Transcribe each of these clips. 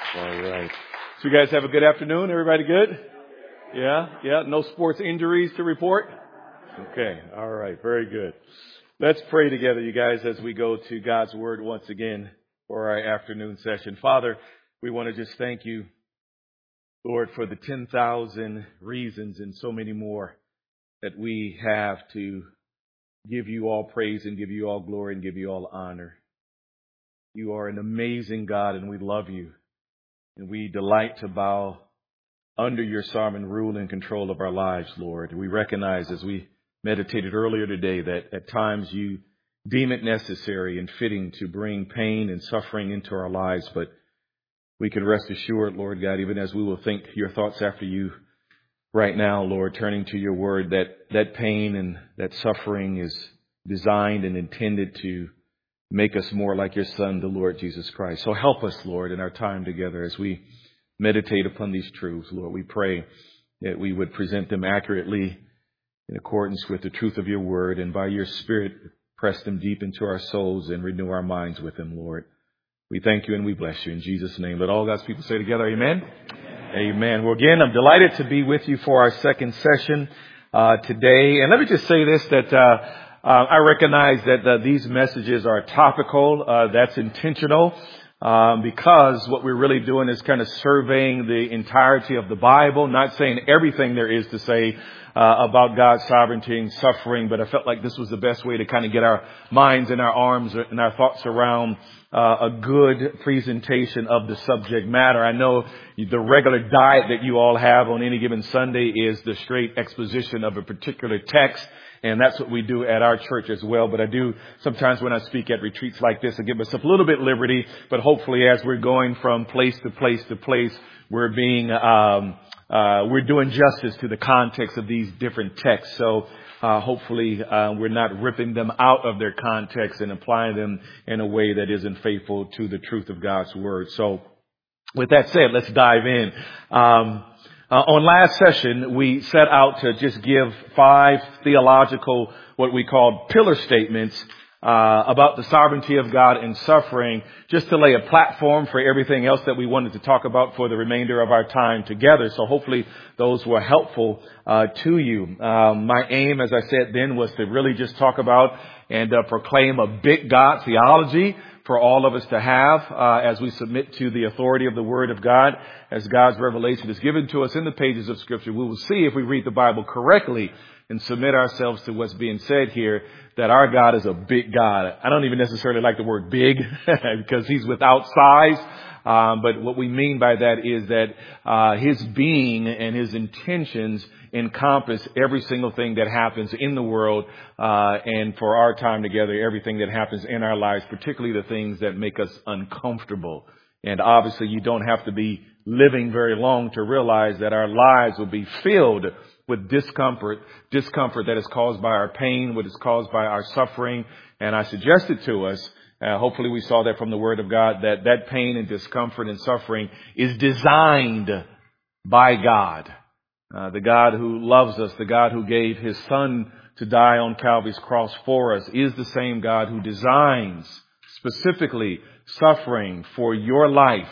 All right. So you guys have a good afternoon? Everybody good? Yeah? No sports injuries to report? Okay. All right. Very good. Let's pray together, you guys, as we go to God's Word once again for our afternoon session. Father, we want to just thank you, Lord, for the 10,000 reasons and so many more that we have to give you all praise and give you all glory and give you all honor. You are an amazing God, and we love you. And we delight to bow under your sovereign rule and control of our lives, Lord. We recognize, as we meditated earlier today, that at times you deem it necessary and fitting to bring pain and suffering into our lives. But we can rest assured, Lord God, even as we will think your thoughts after you right now, Lord, turning to your word, that pain and that suffering is designed and intended to make us more like your Son, the Lord Jesus Christ. So help us, Lord, in our time together as we meditate upon these truths, Lord. We pray that we would present them accurately in accordance with the truth of your word, and by your Spirit, press them deep into our souls and renew our minds with them, Lord. We thank you and we bless you in Jesus' name. Let all God's people say together, amen? Amen. Well, again, I'm delighted to be with you for our second session today. And let me just say this, that I recognize that these messages are topical. That's intentional because what we're really doing is kind of surveying the entirety of the Bible, not saying everything there is to say about God's sovereignty and suffering, but I felt like this was the best way to kind of get our minds and our arms and our thoughts around a good presentation of the subject matter. I know the regular diet that you all have on any given Sunday is the straight exposition of a particular text. And that's what we do at our church as well. But I do sometimes when I speak at retreats like this, I give myself a little bit liberty. But hopefully as we're going from place to place to place, we're doing justice to the context of these different texts. So hopefully we're not ripping them out of their context and applying them in a way that isn't faithful to the truth of God's word. So with that said, let's dive in. On last session, we set out to just give 5 theological, what we call pillar statements, about the sovereignty of God and suffering, just to lay a platform for everything else that we wanted to talk about for the remainder of our time together. So hopefully those were helpful, to you. My aim, as I said then, was to really just talk about and proclaim a big God theology for all of us to have as we submit to the authority of the Word of God, as God's revelation is given to us in the pages of Scripture. We will see if we read the Bible correctly and submit ourselves to what's being said here, that our God is a big God. I don't even necessarily like the word big because he's without size. But what we mean by that is that his being and his intentions encompass every single thing that happens in the world, and for our time together, everything that happens in our lives, particularly the things that make us uncomfortable. And obviously, you don't have to be living very long to realize that our lives will be filled with discomfort that is caused by our pain, what is caused by our suffering. And I suggested to us, hopefully we saw that from the Word of God, that pain and discomfort and suffering is designed by God. The God who loves us, the God who gave his Son to die on Calvary's cross for us, is the same God who designs specifically suffering for your life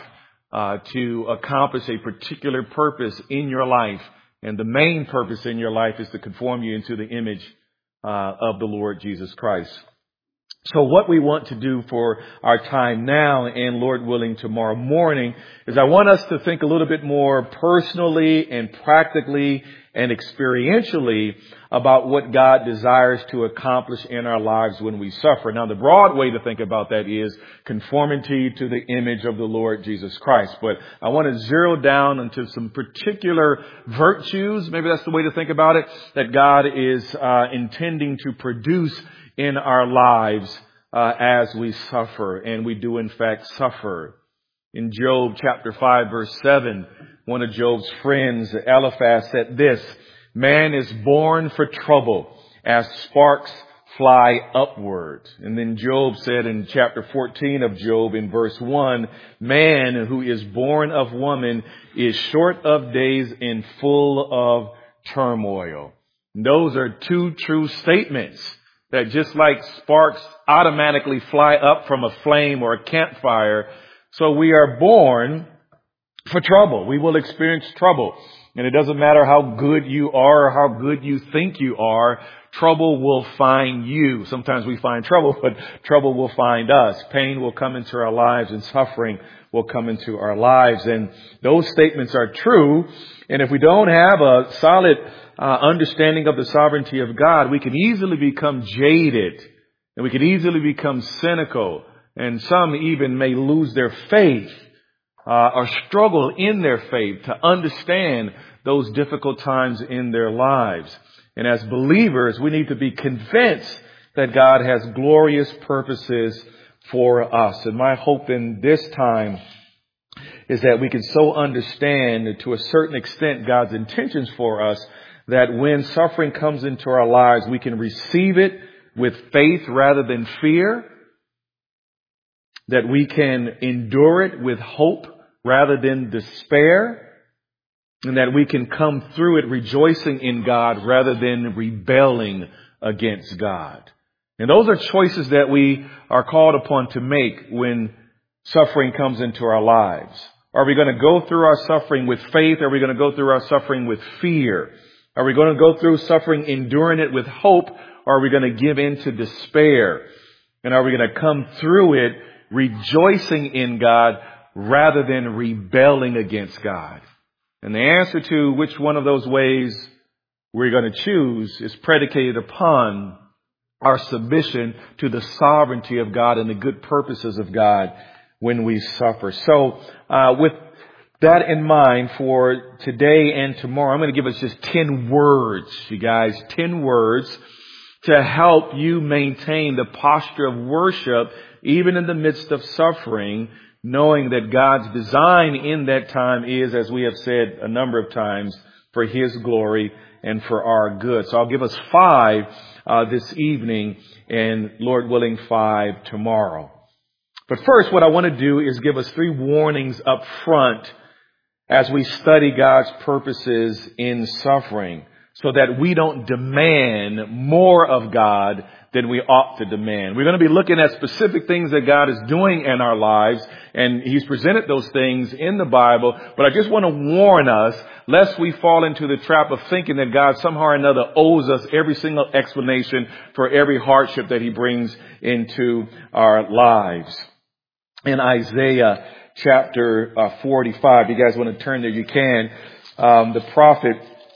to accomplish a particular purpose in your life. And the main purpose in your life is to conform you into the image of the Lord Jesus Christ. So what we want to do for our time now and, Lord willing, tomorrow morning is I want us to think a little bit more personally and practically and experientially about what God desires to accomplish in our lives when we suffer. Now, the broad way to think about that is conformity to the image of the Lord Jesus Christ. But I want to zero down into some particular virtues, maybe that's the way to think about it, that God is intending to produce in our lives as we suffer. And we do, in fact, suffer. In Job chapter 5, verse 7, one of Job's friends, Eliphaz, said this: "Man is born for trouble as sparks fly upward." And then Job said in chapter 14 of Job in verse 1, "Man who is born of woman is short of days and full of turmoil." And those are two true statements. That just like sparks automatically fly up from a flame or a campfire, so we are born for trouble. We will experience trouble. And it doesn't matter how good you are or how good you think you are, trouble will find you. Sometimes we find trouble, but trouble will find us. Pain will come into our lives and suffering will come into our lives. And those statements are true. And if we don't have a solid understanding of the sovereignty of God, we can easily become jaded and we can easily become cynical. And some even may lose their faith or struggle in their faith to understand those difficult times in their lives. And as believers, we need to be convinced that God has glorious purposes for us. And my hope in this time is that we can so understand to a certain extent God's intentions for us that when suffering comes into our lives, we can receive it with faith rather than fear, that we can endure it with hope rather than despair, and that we can come through it rejoicing in God rather than rebelling against God. And those are choices that we are called upon to make when suffering comes into our lives. Are we going to go through our suffering with faith? Are we going to go through our suffering with fear? Are we going to go through suffering enduring it with hope? Or are we going to give in to despair? And are we going to come through it rejoicing in God rather than rebelling against God? And the answer to which one of those ways we're going to choose is predicated upon our submission to the sovereignty of God and the good purposes of God when we suffer. So with that in mind, for today and tomorrow, I'm going to give us just 10 words, you guys, 10 words to help you maintain the posture of worship even in the midst of suffering, knowing that God's design in that time is, as we have said a number of times, for His glory and for our good. So I'll give us 5 this evening and, Lord willing, 5 tomorrow. But first, what I want to do is give us 3 warnings up front as we study God's purposes in suffering, so that we don't demand more of God than we ought to demand. We're going to be looking at specific things that God is doing in our lives, and He's presented those things in the Bible. But I just want to warn us, lest we fall into the trap of thinking that God somehow or another owes us every single explanation for every hardship that He brings into our lives. In Isaiah chapter 45, you guys want to turn there, you can. The prophet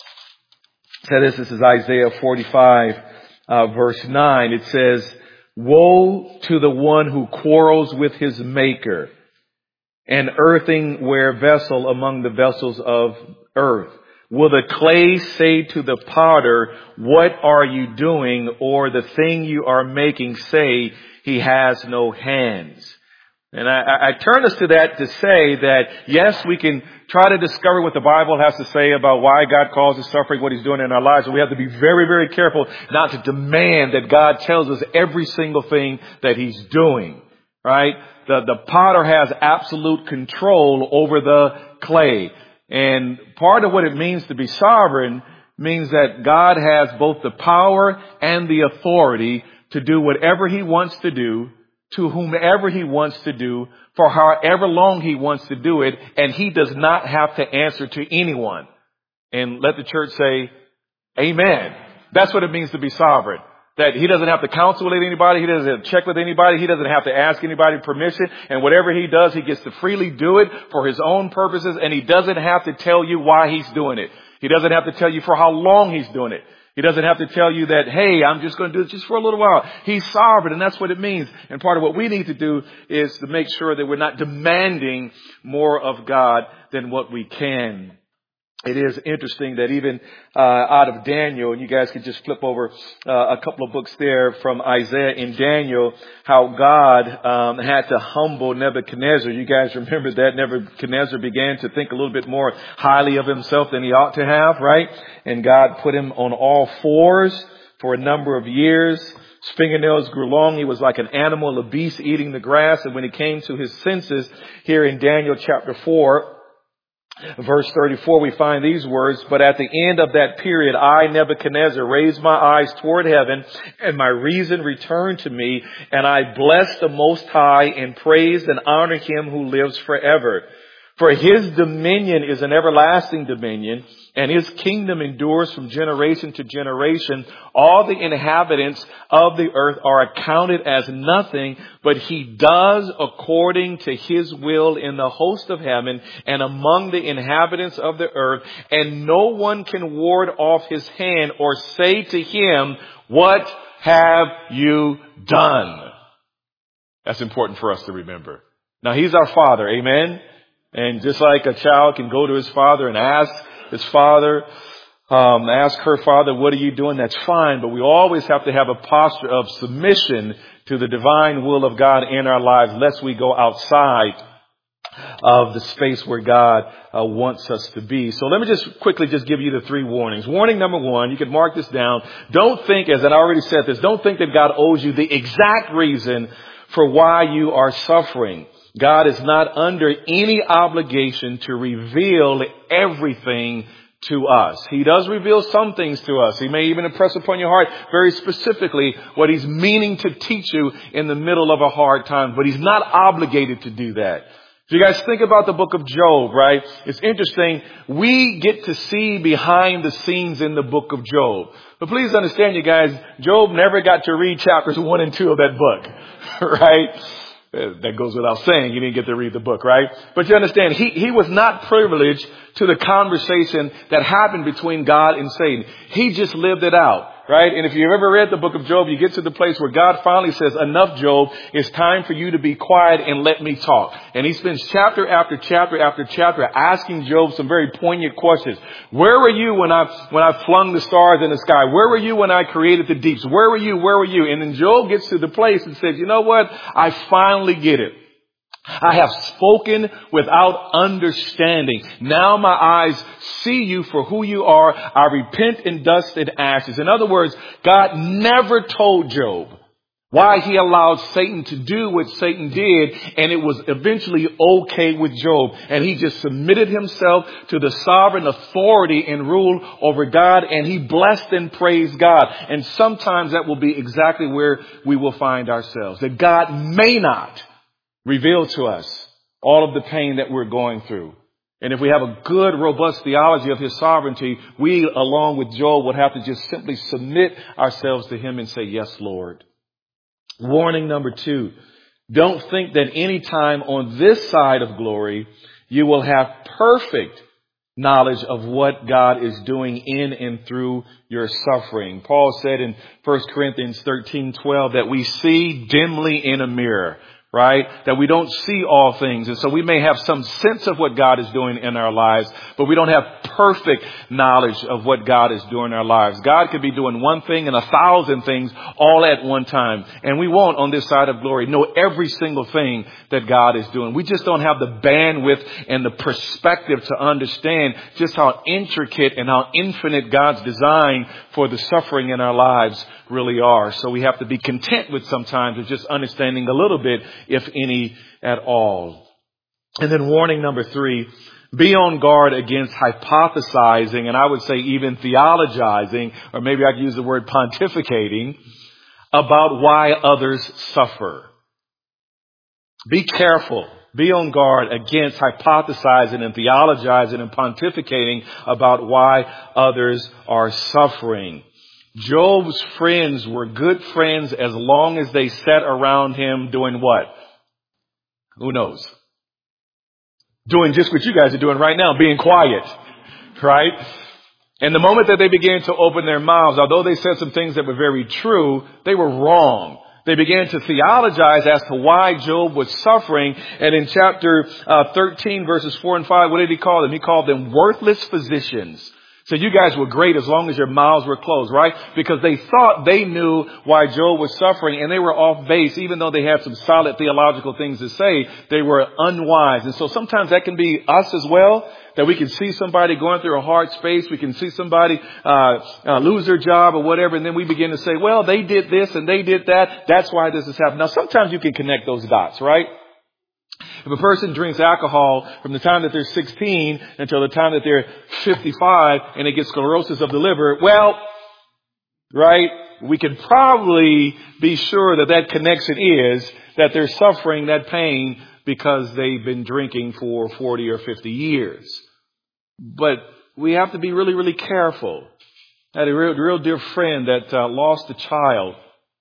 said this is Isaiah 45, verse 9. It says, "Woe to the one who quarrels with his maker, an earthenware vessel among the vessels of earth. Will the clay say to the potter, 'What are you doing?' Or the thing you are making say, 'He has no hands'?" And I turn us to that to say that, yes, we can try to discover what the Bible has to say about why God causes suffering, what He's doing in our lives. And we have to be very, very careful not to demand that God tells us every single thing that He's doing, right? The potter has absolute control over the clay. And part of what it means to be sovereign means that God has both the power and the authority to do whatever He wants to do, to whomever He wants to do, for however long He wants to do it, and He does not have to answer to anyone. And let the church say, amen. That's what it means to be sovereign. That He doesn't have to counsel with anybody, He doesn't have to check with anybody, He doesn't have to ask anybody permission, and whatever He does, He gets to freely do it for His own purposes, and He doesn't have to tell you why He's doing it. He doesn't have to tell you for how long He's doing it. He doesn't have to tell you that, hey, I'm just going to do this just for a little while. He's sovereign, and that's what it means. And part of what we need to do is to make sure that we're not demanding more of God than what we can. It is interesting that even out of Daniel, and you guys could just flip over a couple of books there from Isaiah and Daniel, how God had to humble Nebuchadnezzar. You guys remember that Nebuchadnezzar began to think a little bit more highly of himself than he ought to have, right? And God put him on all fours for a number of years. His fingernails grew long. He was like an animal, a beast eating the grass. And when he came to his senses, here in Daniel chapter 4, verse 34, we find these words, "But at the end of that period, I, Nebuchadnezzar, raised my eyes toward heaven, and my reason returned to me, and I blessed the Most High and praised and honored Him who lives forever. For his dominion is an everlasting dominion, and his kingdom endures from generation to generation. All the inhabitants of the earth are accounted as nothing, but he does according to his will in the host of heaven and among the inhabitants of the earth. And no one can ward off his hand or say to him, what have you done? That's important for us to remember. Now, he's our Father. Amen. And just like a child can go to his father and ask his father, ask her father, what are you doing? That's fine. But we always have to have a posture of submission to the divine will of God in our lives, lest we go outside of the space where God wants us to be. So let me just quickly give you the 3 warnings. Warning number 1, you can mark this down. Don't think, as I already said this, don't think that God owes you the exact reason for why you are suffering. God is not under any obligation to reveal everything to us. He does reveal some things to us. He may even impress upon your heart very specifically what he's meaning to teach you in the middle of a hard time, but he's not obligated to do that. So you guys think about the book of Job, right? It's interesting. We get to see behind the scenes in the book of Job. But please understand, you guys, Job never got to read chapters 1 and 2 of that book, right? That goes without saying. You didn't get to read the book, right? But you understand, he was not privileged to the conversation that happened between God and Satan. He just lived it out, right? And if you've ever read the book of Job, you get to the place where God finally says, enough, Job, it's time for you to be quiet and let me talk. And he spends chapter after chapter after chapter asking Job some very poignant questions. Where were you when I flung the stars in the sky? Where were you when I created the deeps? Where were you? Where were you? And then Job gets to the place and says, you know what? I finally get it. I have spoken without understanding. Now my eyes see you for who you are. I repent in dust and ashes. In other words, God never told Job why he allowed Satan to do what Satan did, and it was eventually okay with Job. And he just submitted himself to the sovereign authority and rule over God, and he blessed and praised God. And sometimes that will be exactly where we will find ourselves, that God may not reveal to us all of the pain that we're going through. And if we have a good, robust theology of his sovereignty, we, along with Job, would have to just simply submit ourselves to him and say, yes, Lord. Warning number 2, don't think that any time on this side of glory, you will have perfect knowledge of what God is doing in and through your suffering. Paul said in 1 Corinthians 13:12 that we see dimly in a mirror, right? That we don't see all things. And so we may have some sense of what God is doing in our lives, but we don't have perfect knowledge of what God is doing in our lives. God could be doing one thing and 1,000 things all at one time. And we won't, on this side of glory, know every single thing that God is doing. We just don't have the bandwidth and the perspective to understand just how intricate and how infinite God's design for the suffering in our lives really are. So we have to be content with sometimes with just understanding a little bit, if any at all. And then warning number 3, be on guard against hypothesizing, and I would say even theologizing, or maybe I could use the word pontificating, about why others suffer. Be careful. Be on guard against hypothesizing and theologizing and pontificating about why others are suffering. Job's friends were good friends as long as they sat around him doing what? Who knows? Doing just what you guys are doing right now, being quiet, right? And the moment that they began to open their mouths, although they said some things that were very true, they were wrong. They began to theologize as to why Job was suffering. And in chapter 13, verses 4 and 5, what did he call them? He called them worthless physicians. So you guys were great as long as your mouths were closed, right? Because they thought they knew why Job was suffering, and they were off base. Even though they had some solid theological things to say, they were unwise. And so sometimes that can be us as well, that we can see somebody going through a hard space. We can see somebody lose their job or whatever, and then we begin to say, well, they did this and they did that. That's why this has happened. Now, sometimes you can connect those dots, right? If a person drinks alcohol from the time that they're 16 until the time that they're 55 and they get sclerosis of the liver, well, right, we can probably be sure that that connection is that they're suffering that pain because they've been drinking for 40 or 50 years. But we have to be really, really careful. I had a real dear friend that lost a child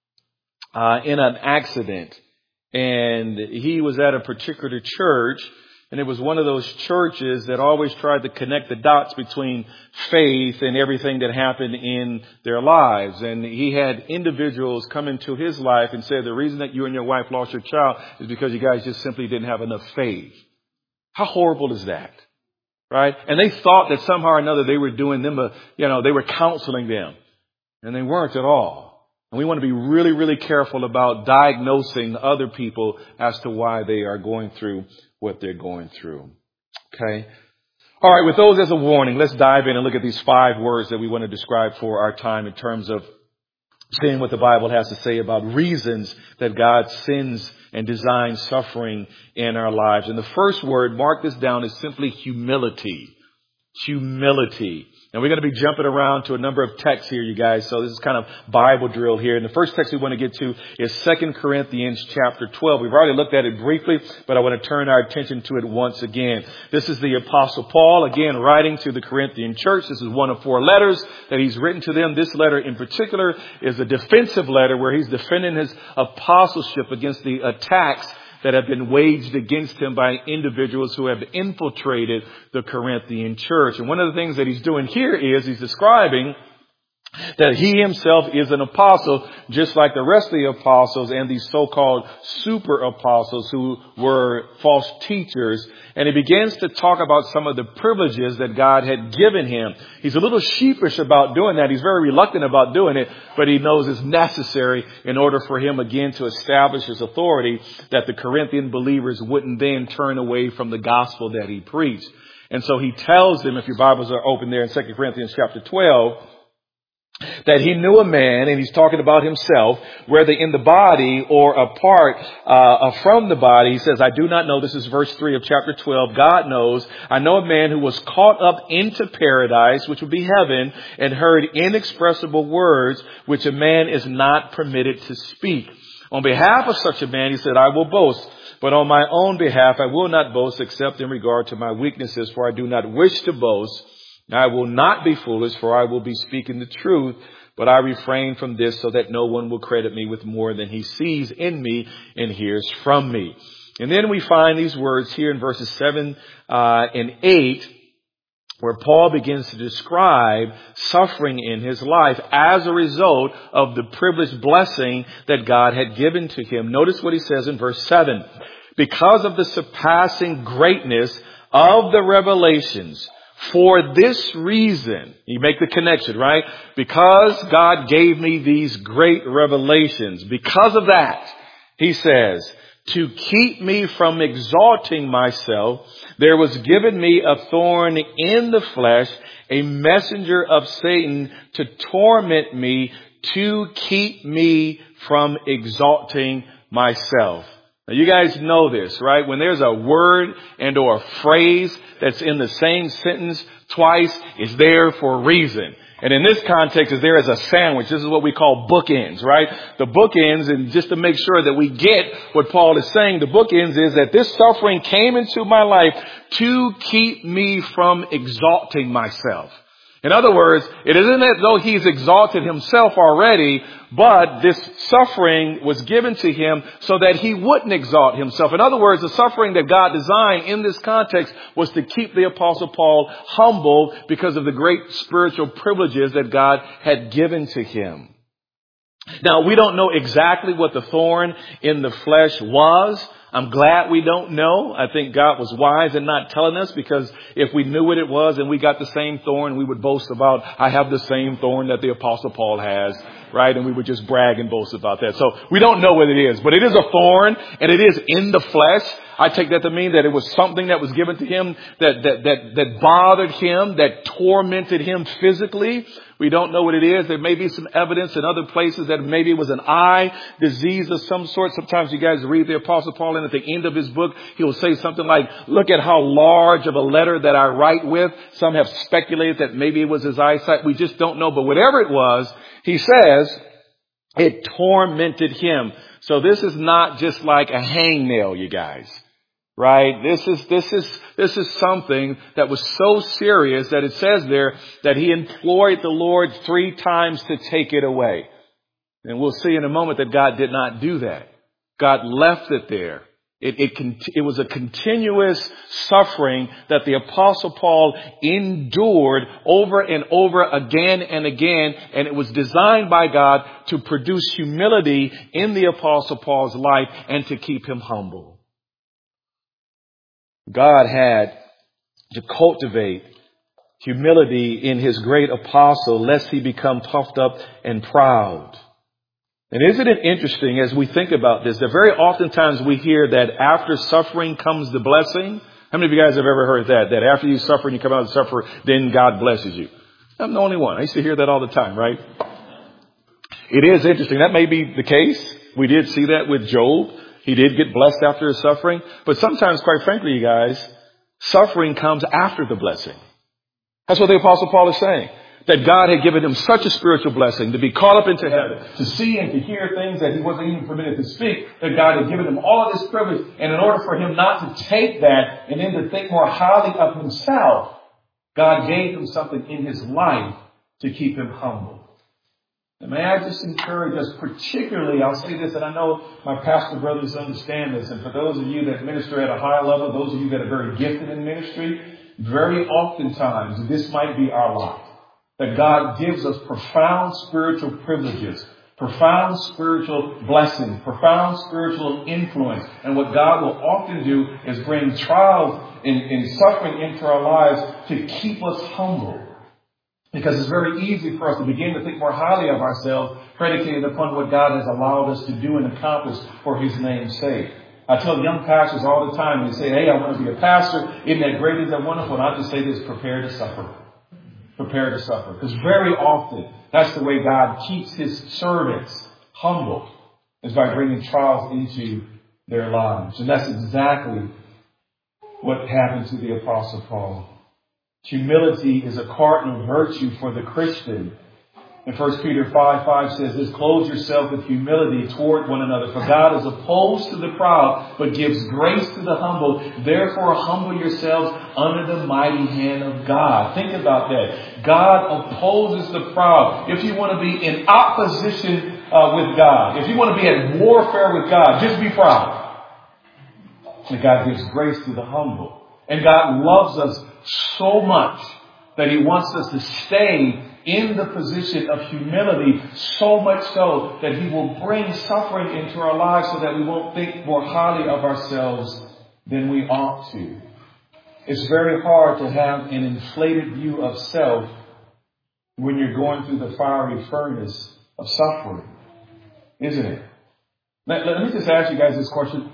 in an accident. And he was at a particular church, and it was one of those churches that always tried to connect the dots between faith and everything that happened in their lives. And he had individuals come into his life and say, the reason that you and your wife lost your child is because you guys just simply didn't have enough faith. How horrible is that? Right? And they thought that somehow or another they were doing them, they were counseling them. And they weren't at all. And we want to be really, really careful about diagnosing other people as to why they are going through what they're going through. Okay? All right, with those as a warning, let's dive in and look at these 5 words that we want to describe for our time in terms of seeing what the Bible has to say about reasons that God sends and designs suffering in our lives. And the first word, mark this down, is simply humility. Humility. And we're going to be jumping around to a number of texts here, you guys. So this is kind of Bible drill here. And the first text we want to get to is 2 Corinthians chapter 12. We've already looked at it briefly, but I want to turn our attention to it once again. This is the Apostle Paul, again, writing to the Corinthian church. This is one of 4 letters that he's written to them. This letter in particular is a defensive letter where he's defending his apostleship against the attacks that have been waged against him by individuals who have infiltrated the Corinthian church. And one of the things that he's doing here is he's describing that he himself is an apostle, just like the rest of the apostles and these so-called super apostles who were false teachers. And he begins to talk about some of the privileges that God had given him. He's a little sheepish about doing that. He's very reluctant about doing it, but he knows it's necessary in order for him again to establish his authority, that the Corinthian believers wouldn't then turn away from the gospel that he preached. And so he tells them, if your Bibles are open there in 2 Corinthians chapter 12, that he knew a man, and he's talking about himself, whether in the body or apart from the body. He says, I do not know. This is verse 3 of chapter 12. God knows. I know a man who was caught up into paradise, which would be heaven, and heard inexpressible words, which a man is not permitted to speak. On behalf of such a man, he said, I will boast. But on my own behalf, I will not boast except in regard to my weaknesses, for I do not wish to boast. I will not be foolish, for I will be speaking the truth, but I refrain from this so that no one will credit me with more than he sees in me and hears from me. And then we find these words here in verses 7 and 8, where Paul begins to describe suffering in his life as a result of the privileged blessing that God had given to him. Notice what he says in verse 7. Because of the surpassing greatness of the revelations, for this reason, you make the connection, right? Because God gave me these great revelations. Because of that, he says, to keep me from exalting myself, there was given me a thorn in the flesh, a messenger of Satan to torment me, to keep me from exalting myself. Now, you guys know this, right? When there's a word and or a phrase that's in the same sentence twice, it's there for a reason. And in this context, it's there as a sandwich. This is what we call bookends, right? The bookends, and just to make sure that we get what Paul is saying, the bookends is that this suffering came into my life to keep me from exalting myself. In other words, it isn't as though he's exalted himself already, but this suffering was given to him so that he wouldn't exalt himself. In other words, the suffering that God designed in this context was to keep the Apostle Paul humble because of the great spiritual privileges that God had given to him. Now, we don't know exactly what the thorn in the flesh was. I'm glad we don't know. I think God was wise in not telling us, because if we knew what it was and we got the same thorn, we would boast about, I have the same thorn that the Apostle Paul has, right? And we would just brag and boast about that. So we don't know what it is, but it is a thorn and it is in the flesh. I take that to mean that it was something that was given to him that bothered him, that tormented him physically. We don't know what it is. There may be some evidence in other places that maybe it was an eye disease of some sort. Sometimes you guys read the Apostle Paul, and at the end of his book, he will say something like, look at how large of a letter that I write with. Some have speculated that maybe it was his eyesight. We just don't know. But whatever it was, he says it tormented him. So this is not just like a hangnail, you guys. Right? This is something that was so serious that it says there that he implored the Lord 3 times to take it away. And we'll see in a moment that God did not do that. God left it there. It was a continuous suffering that the Apostle Paul endured over and over again and again. And it was designed by God to produce humility in the Apostle Paul's life and to keep him humble. God had to cultivate humility in his great apostle, lest he become puffed up and proud. And isn't it interesting as we think about this, that very oftentimes we hear that after suffering comes the blessing? How many of you guys have ever heard that? That after you suffer and you come out and suffer, then God blesses you. I'm the only one. I used to hear that all the time, right? It is interesting. That may be the case. We did see that with Job. He did get blessed after his suffering. But sometimes, quite frankly, you guys, suffering comes after the blessing. That's what the Apostle Paul is saying. That God had given him such a spiritual blessing to be caught up into heaven, to see and to hear things that he wasn't even permitted to speak, that God had given him all of this privilege. And in order for him not to take that and then to think more highly of himself, God gave him something in his life to keep him humble. And may I just encourage us, particularly, I'll say this, and I know my pastor brothers understand this, and for those of you that minister at a high level, those of you that are very gifted in ministry, very oftentimes this might be our lot. That God gives us profound spiritual privileges, profound spiritual blessings, profound spiritual influence. And what God will often do is bring trials and suffering into our lives to keep us humble. Because it's very easy for us to begin to think more highly of ourselves, predicated upon what God has allowed us to do and accomplish for his name's sake. I tell young pastors all the time, they say, hey, I want to be a pastor. Isn't that great? Isn't that wonderful? And I just say this, prepare to suffer. Prepare to suffer. Because very often, that's the way God keeps his servants humble, is by bringing trials into their lives. And that's exactly what happened to the Apostle Paul. Humility is a cardinal virtue for the Christian. And 1 Peter 5:5 says this, clothe yourself with humility toward one another. For God is opposed to the proud, but gives grace to the humble. Therefore, humble yourselves under the mighty hand of God. Think about that. God opposes the proud. If you want to be in opposition with God, if you want to be at warfare with God, just be proud. And God gives grace to the humble. And God loves us so much that he wants us to stay in the position of humility, so much so that he will bring suffering into our lives so that we won't think more highly of ourselves than we ought to. It's very hard to have an inflated view of self when you're going through the fiery furnace of suffering, isn't it? Let me just ask you guys this question.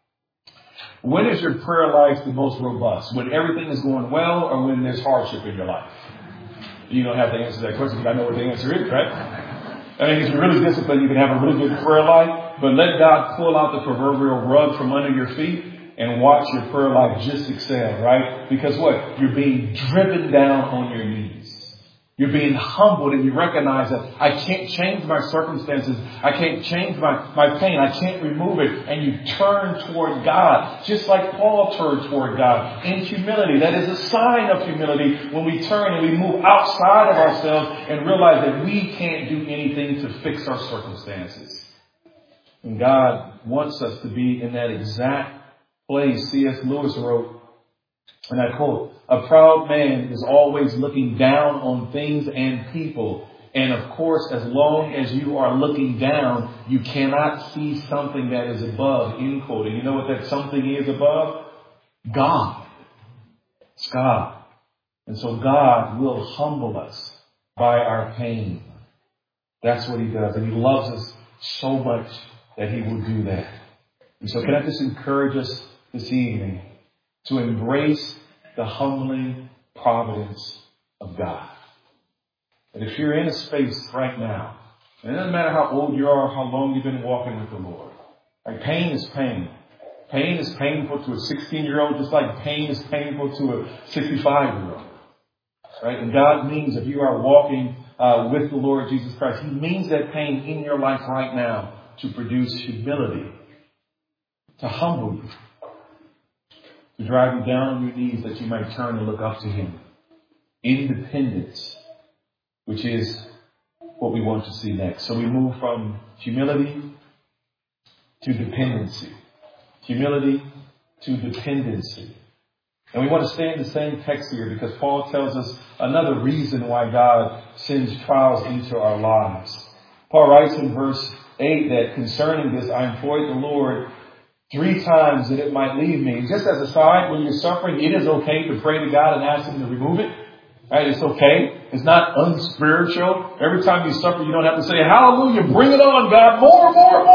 When is your prayer life the most robust? When everything is going well or when there's hardship in your life? You don't have to answer that question because I know what the answer is, right? I mean, if you're really disciplined, you can have a really good prayer life, but let God pull out the proverbial rug from under your feet and watch your prayer life just excel, right? Because what? You're being driven down on your knees. You're being humbled and you recognize that I can't change my circumstances. I can't change my pain. I can't remove it. And you turn toward God, just like Paul turned toward God in humility. That is a sign of humility when we turn and we move outside of ourselves and realize that we can't do anything to fix our circumstances. And God wants us to be in that exact place. C.S. Lewis wrote, and I quote, a proud man is always looking down on things and people. And of course, as long as you are looking down, you cannot see something that is above, end quote. And you know what that something is above? God. It's God. And so God will humble us by our pain. That's what he does. And he loves us so much that he will do that. And so can I just encourage us this evening to embrace the humbling providence of God. And if you're in a space right now, and it doesn't matter how old you are or how long you've been walking with the Lord, like pain is pain. Pain is painful to a 16-year-old just like pain is painful to a 65-year-old. Right? And God means if you are walking with the Lord Jesus Christ, he means that pain in your life right now to produce humility, to humble you. to drive you down on your knees that you might turn and look up to Him. Independence, which is what we want to see next. So we move from humility to dependency. Humility to dependency. And we want to stay in the same text here because Paul tells us another reason why God sends trials into our lives. Paul writes in verse 8 that concerning this, I implored the Lord 3 times that it might leave me. And just as a side, when you're suffering, it is okay to pray to God and ask Him to remove it. Right? It's okay. It's not unspiritual. Every time you suffer, you don't have to say, hallelujah, bring it on, God, more.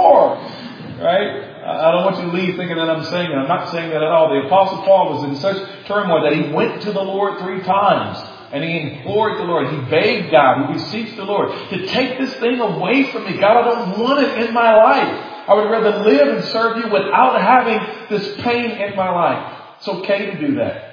Right? I don't want you to leave thinking that I'm saying that. I'm not saying that at all. The Apostle Paul was in such turmoil that he went to the Lord 3 times. And he implored the Lord. He begged God. He beseeched the Lord to take this thing away from me. God, I don't want it in my life. I would rather live and serve you without having this pain in my life. It's okay to do that.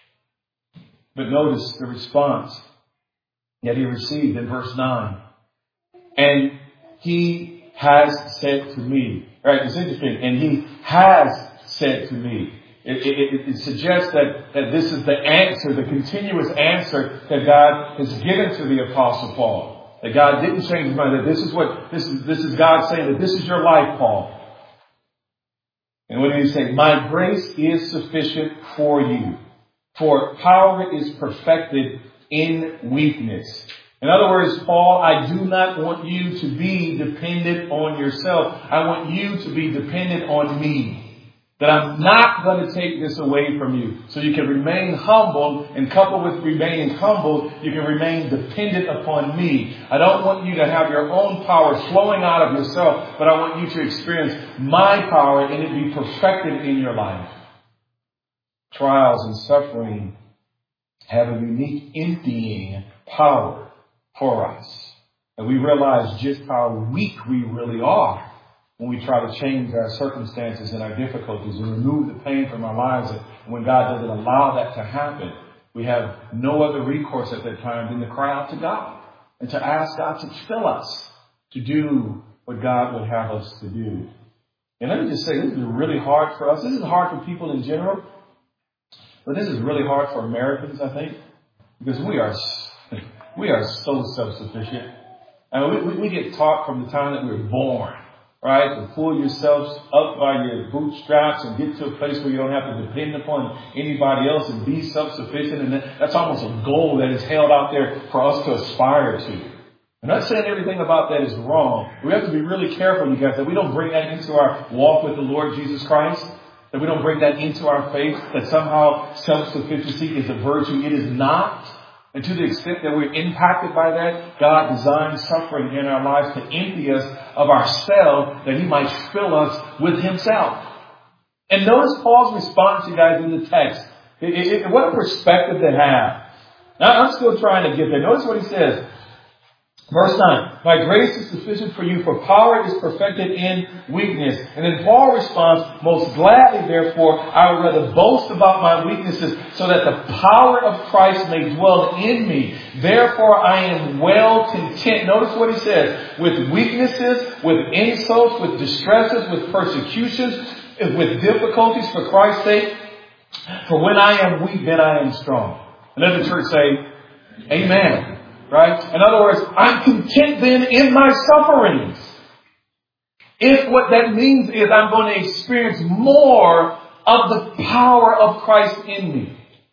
But notice the response that he received in verse 9. And He has said to me. Right? It's interesting. And He has said to me. It suggests that this is the answer, the continuous answer that God has given to the Apostle Paul. That God didn't change his mind. That this is God saying that this is your life, Paul. And what did He say? My grace is sufficient for you. For power is perfected in weakness. In other words, Paul, I do not want you to be dependent on yourself. I want you to be dependent on me. That I'm not going to take this away from you. So you can remain humble, and coupled with remaining humble, you can remain dependent upon me. I don't want you to have your own power flowing out of yourself, but I want you to experience my power and it be perfected in your life. Trials and suffering have a unique emptying power for us. And we realize just how weak we really are when we try to change our circumstances and our difficulties and remove the pain from our lives. And when God doesn't allow that to happen, we have no other recourse at that time than to cry out to God and to ask God to fill us to do what God would have us to do. And let me just say, this is really hard for us. This is hard for people in general. But this is really hard for Americans, I think, because we are so self-sufficient. And we get taught from the time that we were born, right? To pull yourselves up by your bootstraps and get to a place where you don't have to depend upon anybody else and be self-sufficient. And that's almost a goal that is held out there for us to aspire to. I'm not saying everything about that is wrong. We have to be really careful, you guys, that we don't bring that into our walk with the Lord Jesus Christ. That we don't bring that into our faith, that somehow self-sufficiency is a virtue. It is not. And to the extent that we're impacted by that, God designed suffering in our lives to empty us of ourselves, that He might fill us with Himself. And notice Paul's response, you guys, in the text. What a perspective to have. Now, I'm still trying to get there. Notice what he says. Verse 9, my grace is sufficient for you, for power is perfected in weakness. And then Paul responds, most gladly, therefore, I would rather boast about my weaknesses so that the power of Christ may dwell in me. Therefore, I am well content. Notice what he says, with weaknesses, with insults, with distresses, with persecutions, with difficulties for Christ's sake. For when I am weak, then I am strong. And let the church say, amen. Right? In other words, I'm content then in my sufferings. If what that means is I'm going to experience more of the power of Christ in me.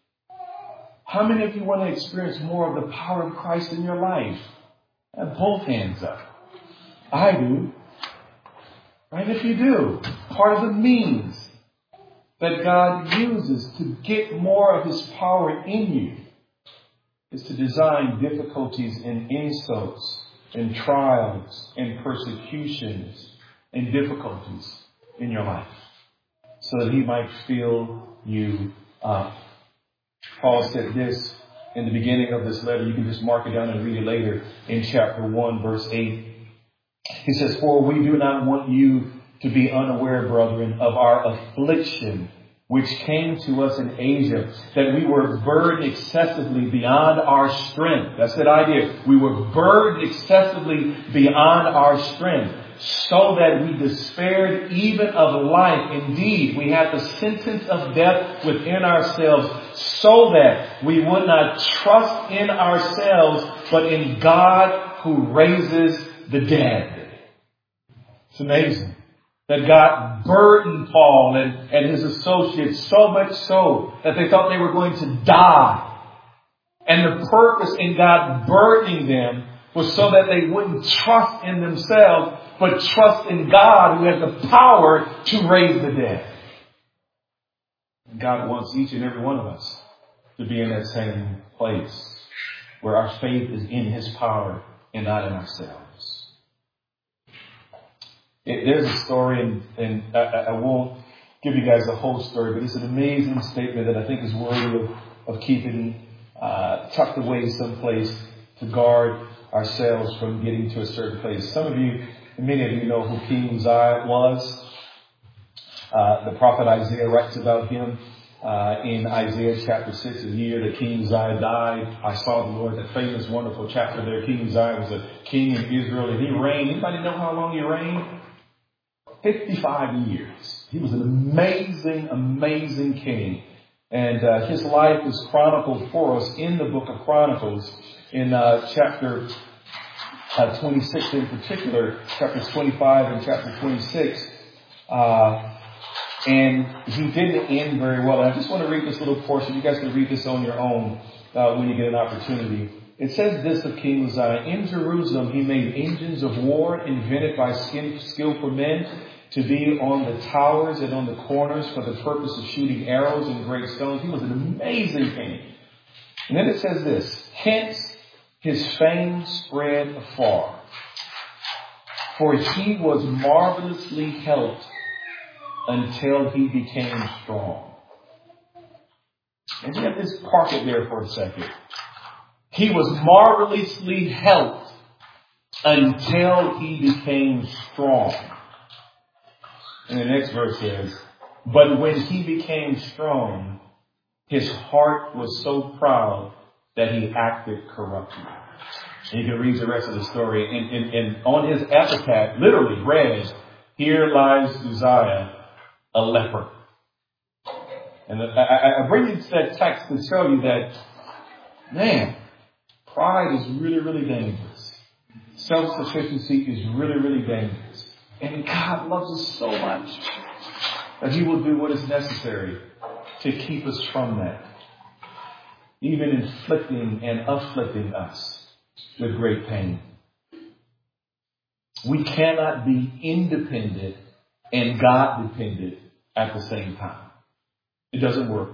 How many of you want to experience more of the power of Christ in your life? Have both hands up. I do. Right? If you do, part of the means that God uses to get more of His power in you is to design difficulties and insults and trials and persecutions and difficulties in your life so that He might fill you up. Paul said this in the beginning of this letter. You can just mark it down and read it later in chapter 1, verse 8. He says, for we do not want you to be unaware, brethren, of our affliction which came to us in Asia, that we were burdened excessively beyond our strength. That's that idea. We were burdened excessively beyond our strength. so that we despaired even of life. Indeed, we had the sentence of death within ourselves, so that we would not trust in ourselves, but in God who raises the dead. It's amazing that God burdened Paul and his associates so much so that they thought they were going to die. And the purpose in God burdening them was so that they wouldn't trust in themselves, but trust in God who has the power to raise the dead. And God wants each and every one of us to be in that same place where our faith is in His power and not in ourselves. There's a story, and I won't give you guys the whole story, but it's an amazing statement that I think is worthy of keeping tucked away someplace to guard ourselves from getting to a certain place. Some of you, many of you know who King Uzziah was. The prophet Isaiah writes about him in Isaiah chapter 6, the year that King Uzziah died. I saw the Lord, that famous, wonderful chapter there. King Uzziah was a king in Israel, and he reigned. Anybody know how long he reigned? 55 years. He was an amazing, amazing king. And his life is chronicled for us in the book of Chronicles in chapter 26 in particular, chapters 25 and chapter 26. And he didn't end very well. And I just want to read this little portion. You guys can read this on your own when you get an opportunity. It says this of King Uzziah: in Jerusalem he made engines of war invented by skillful men to be on the towers and on the corners for the purpose of shooting arrows and great stones. He was an amazing king. And then it says this: hence his fame spread afar, for he was marvelously helped until he became strong. And you have this, park it there for a second. He was marvelously helped until he became strong. And the next verse says, but when he became strong, his heart was so proud that he acted corruptly. And you can read the rest of the story. And on his epitaph, literally read, here lies Uzziah, a leper. And I bring you to that text to show you that, man, pride is really, really dangerous. Self-sufficiency is really, really dangerous. And God loves us so much that He will do what is necessary to keep us from that, even inflicting and afflicting us with great pain. We cannot be independent and God dependent at the same time. It doesn't work.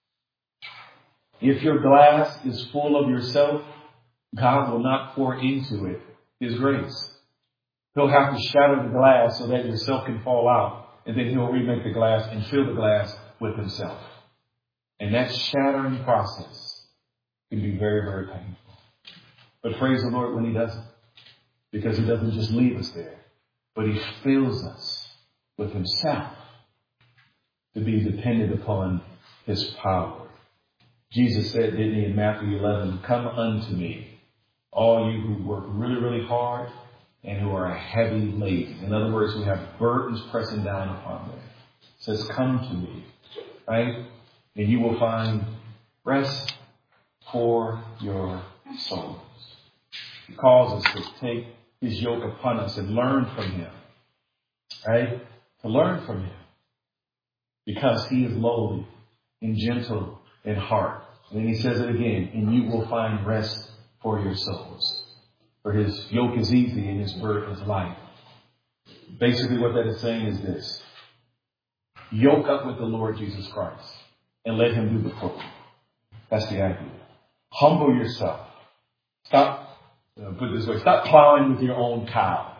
If your glass is full of yourself, God will not pour into it His grace. He'll have to shatter the glass so that yourself can fall out, and then He'll remake the glass and fill the glass with Himself. And that shattering process can be very, very painful. But praise the Lord when He doesn't, because He doesn't just leave us there, but He fills us with Himself to be dependent upon His power. Jesus said, didn't He, in Matthew 11, come unto me, all you who work really, really hard and who are heavy laden. In other words, who have burdens pressing down upon them. It says, come to me, right? And you will find rest for your souls. He calls us to take His yoke upon us and learn from Him, right? To learn from Him. Because He is lowly and gentle in heart. And then He says it again, and you will find rest for your souls. For His yoke is easy and His burden is light. Basically what that is saying is this: yoke up with the Lord Jesus Christ and let Him do the pulling. That's the idea. Humble yourself. Stop, put it this way, stop plowing with your own cow.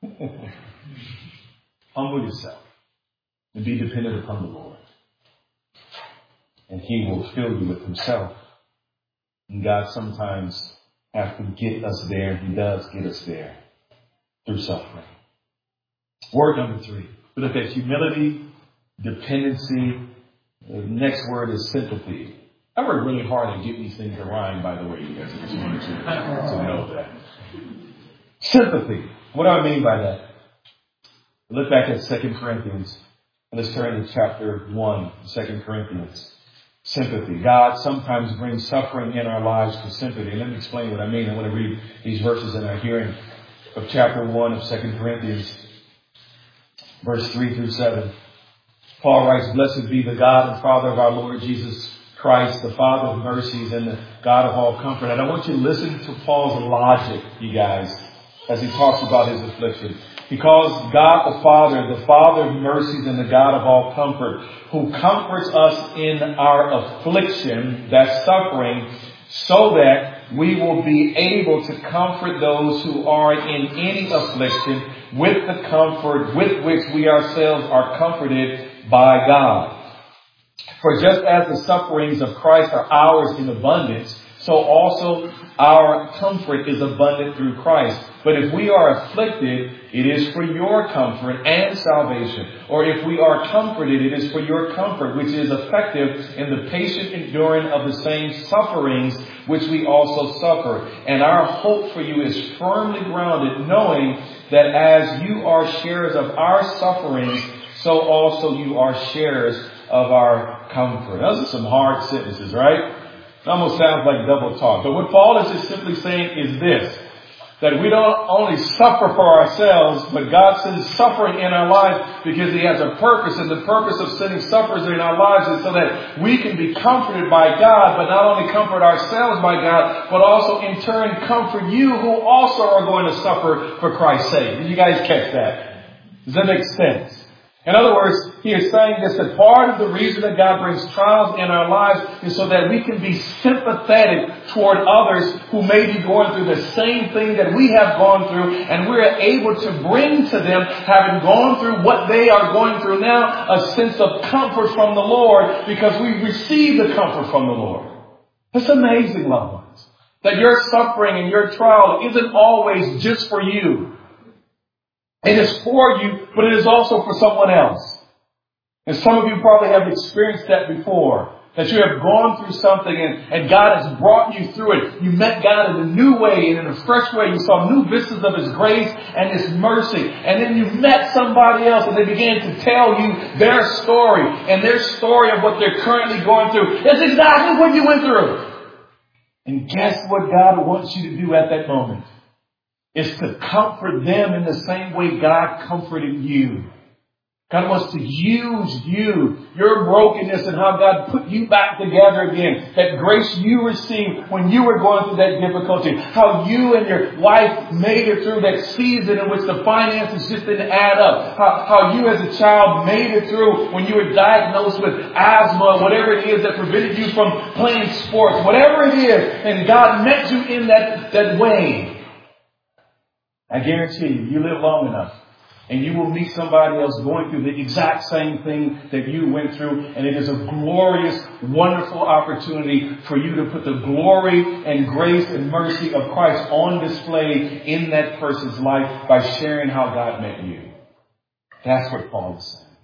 Humble yourself and be dependent upon the Lord. And He will fill you with Himself. And God sometimes has to get us there. He does get us there through suffering. Word number 3. We look at humility, dependency. The next word is sympathy. I work really hard to get these things to rhyme, by the way, you guys. I just wanted to know that. Sympathy. What do I mean by that? Look back at 2 Corinthians. And let's turn to chapter 1, 2 Corinthians. Sympathy. God sometimes brings suffering in our lives for sympathy. And let me explain what I mean. I want to read these verses in our hearing of chapter 1 of 2 Corinthians, verse 3 through 7. Paul writes, "Blessed be the God and Father of our Lord Jesus Christ, the Father of mercies and the God of all comfort." And I want you to listen to Paul's logic, you guys, as he talks about his affliction. He calls God the Father of mercies and the God of all comfort, who comforts us in our affliction, that suffering, so that we will be able to comfort those who are in any affliction with the comfort with which we ourselves are comforted by God. For just as the sufferings of Christ are ours in abundance, so also our comfort is abundant through Christ. But if we are afflicted, it is for your comfort and salvation. Or if we are comforted, it is for your comfort, which is effective in the patient enduring of the same sufferings which we also suffer. And our hope for you is firmly grounded, knowing that as you are sharers of our sufferings, so also you are sharers of our comfort. Those are some hard sentences, right? It almost sounds like double talk. But what Paul is just simply saying is this, that we don't only suffer for ourselves, but God sends suffering in our lives because He has a purpose. And the purpose of sending sufferers in our lives is so that we can be comforted by God, but not only comfort ourselves by God, but also in turn comfort you who also are going to suffer for Christ's sake. Did you guys catch that? Does that make sense? In other words, he is saying this, that part of the reason that God brings trials in our lives is so that we can be sympathetic toward others who may be going through the same thing that we have gone through, and we're able to bring to them, having gone through what they are going through now, a sense of comfort from the Lord, because we receive the comfort from the Lord. It's amazing, loved ones, that your suffering and your trial isn't always just for you. It is for you, but it is also for someone else. And some of you probably have experienced that before. That you have gone through something and God has brought you through it. You met God in a new way and in a fresh way. You saw new vistas of His grace and His mercy. And then you met somebody else and they began to tell you their story. And their story of what they're currently going through. That's exactly what you went through. And guess what God wants you to do at that moment? Is to comfort them in the same way God comforted you. God wants to use you, your brokenness, and how God put you back together again. That grace you received when you were going through that difficulty. How you and your wife made it through that season in which the finances just didn't add up. How you as a child made it through when you were diagnosed with asthma, whatever it is that prevented you from playing sports. Whatever it is, and God met you in that way. I guarantee you live long enough and you will meet somebody else going through the exact same thing that you went through. And it is a glorious, wonderful opportunity for you to put the glory and grace and mercy of Christ on display in that person's life by sharing how God met you. That's what Paul is saying.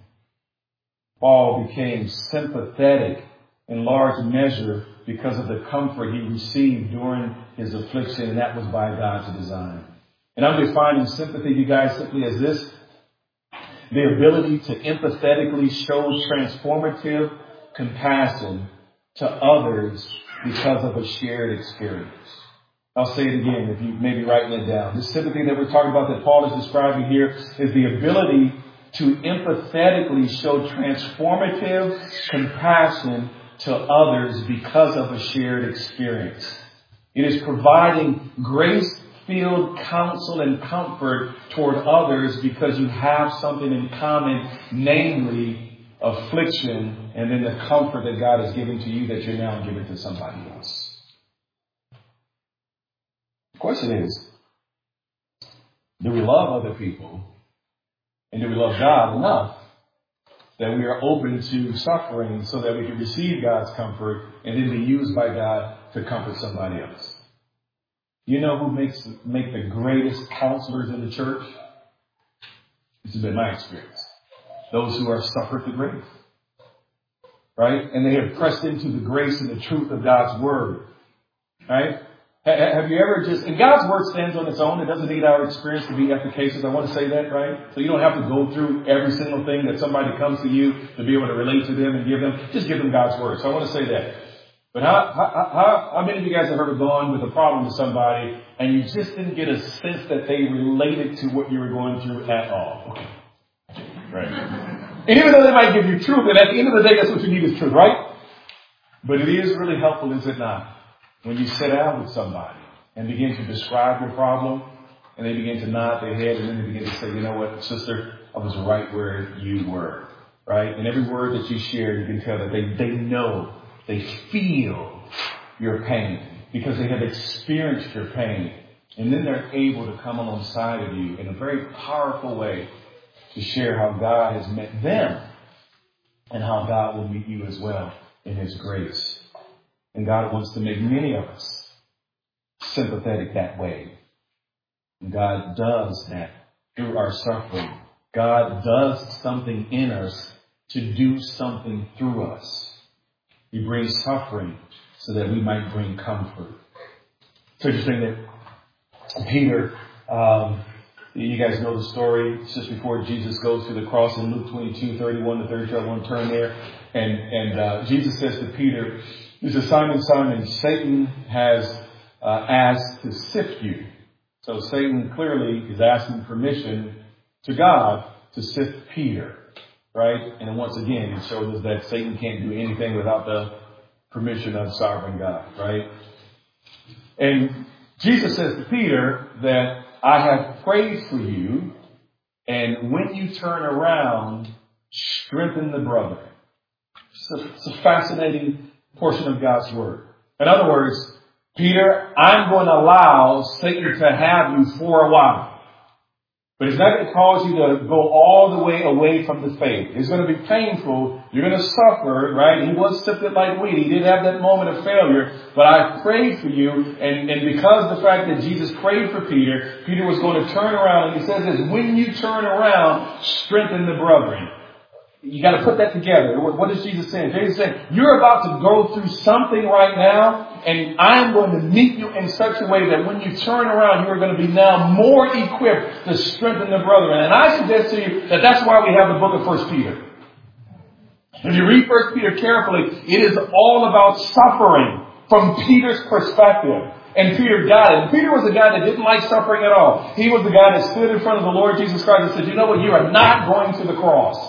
Paul became sympathetic in large measure because of the comfort he received during his affliction, and that was by God's design. And I'm defining sympathy, you guys, simply as this: the ability to empathetically show transformative compassion to others because of a shared experience. I'll say it again if you may be writing it down. The sympathy that we're talking about that Paul is describing here is the ability to empathetically show transformative compassion to others because of a shared experience. It is providing grace-filled counsel and comfort toward others because you have something in common, namely affliction, and then the comfort that God has given to you that you're now giving to somebody else. The question is, do we love other people and do we love God enough that we are open to suffering so that we can receive God's comfort and then be used by God to comfort somebody else? You know who make the greatest counselors in the church? This has been my experience. Those who are suffered the greatest. Right? And they have pressed into the grace and the truth of God's word. Right? Have you ever and God's word stands on its own. It doesn't need our experience to be efficacious. I want to say that, right? So you don't have to go through every single thing that somebody comes to you to be able to relate to them and give them. Just give them God's word. So I want to say that. But how many of you guys have ever gone with a problem to somebody and you just didn't get a sense that they related to what you were going through at all? Okay. Right. And even though they might give you truth, and at the end of the day, that's what you need is truth, right? But it is really helpful, is it not? When you sit down with somebody and begin to describe your problem, and they begin to nod their head, and then they begin to say, you know what, sister, I was right where you were, right? And every word that you share, you can tell that they know, they feel your pain because they have experienced your pain. And then they're able to come alongside of you in a very powerful way to share how God has met them and how God will meet you as well in His grace. And God wants to make many of us sympathetic that way. And God does that through our suffering. God does something in us to do something through us. He brings suffering so that we might bring comfort. It's interesting that Peter, you guys know the story. It's just before Jesus goes to the cross in Luke 22:31 to 32. I want to turn there. And Jesus says to Peter, he says, Simon, Simon, Satan has asked to sift you. So Satan clearly is asking permission to God to sift Peter, right? And once again, it shows us that Satan can't do anything without the permission of sovereign God, right? And Jesus says to Peter that I have prayed for you, and when you turn around, strengthen the brother. It's a fascinating portion of God's word. In other words, Peter, I'm going to allow Satan to have you for a while. But it's not going to cause you to go all the way away from the faith. It's going to be painful. You're going to suffer, right? He was sifted like wheat. He did have that moment of failure. But I prayed for you. And because of the fact that Jesus prayed for Peter, Peter was going to turn around. And he says this, when you turn around, strengthen the brethren. You got to put that together. What is Jesus saying? Jesus is saying, you're about to go through something right now, and I'm going to meet you in such a way that when you turn around, you're going to be now more equipped to strengthen the brethren. And I suggest to you that that's why we have the book of 1 Peter. If you read 1 Peter carefully, it is all about suffering from Peter's perspective. And Peter got it. And Peter was a guy that didn't like suffering at all. He was the guy that stood in front of the Lord Jesus Christ and said, you know what, you are not going to the cross.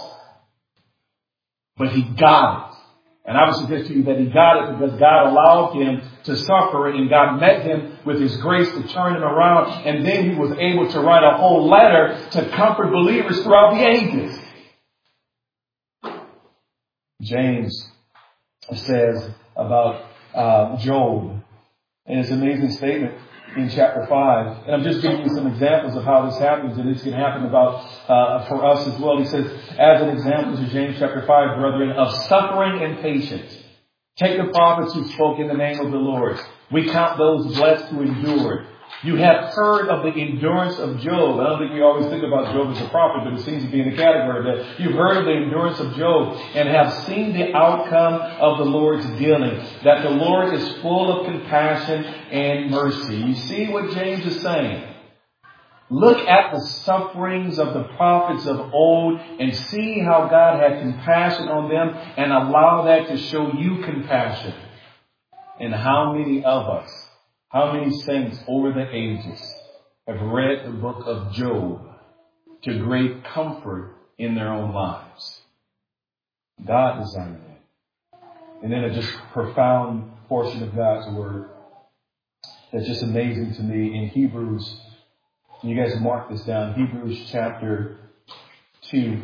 But he got it. And I would suggest to you that he got it because God allowed him to suffer, and God met him with His grace to turn him around. And then he was able to write a whole letter to comfort believers throughout the ages. James says about Job, and it's an amazing statement in chapter 5. And I'm just giving you some examples of how this happens, and this can happen for us as well. He says, as an example, to James chapter 5, brethren, of suffering and patience. Take the prophets who spoke in the name of the Lord. We count those blessed who endured. You have heard of the endurance of Job. I don't think we always think about Job as a prophet, but it seems to be in the category of that. You've heard of the endurance of Job and have seen the outcome of the Lord's dealing, that the Lord is full of compassion and mercy. You see what James is saying? Look at the sufferings of the prophets of old and see how God had compassion on them, and allow that to show you compassion. And how many of us, how many saints over the ages have read the book of Job to great comfort in their own lives? God designed that. And then a just profound portion of God's word that's just amazing to me in Hebrews. You guys mark this down. Hebrews chapter 2.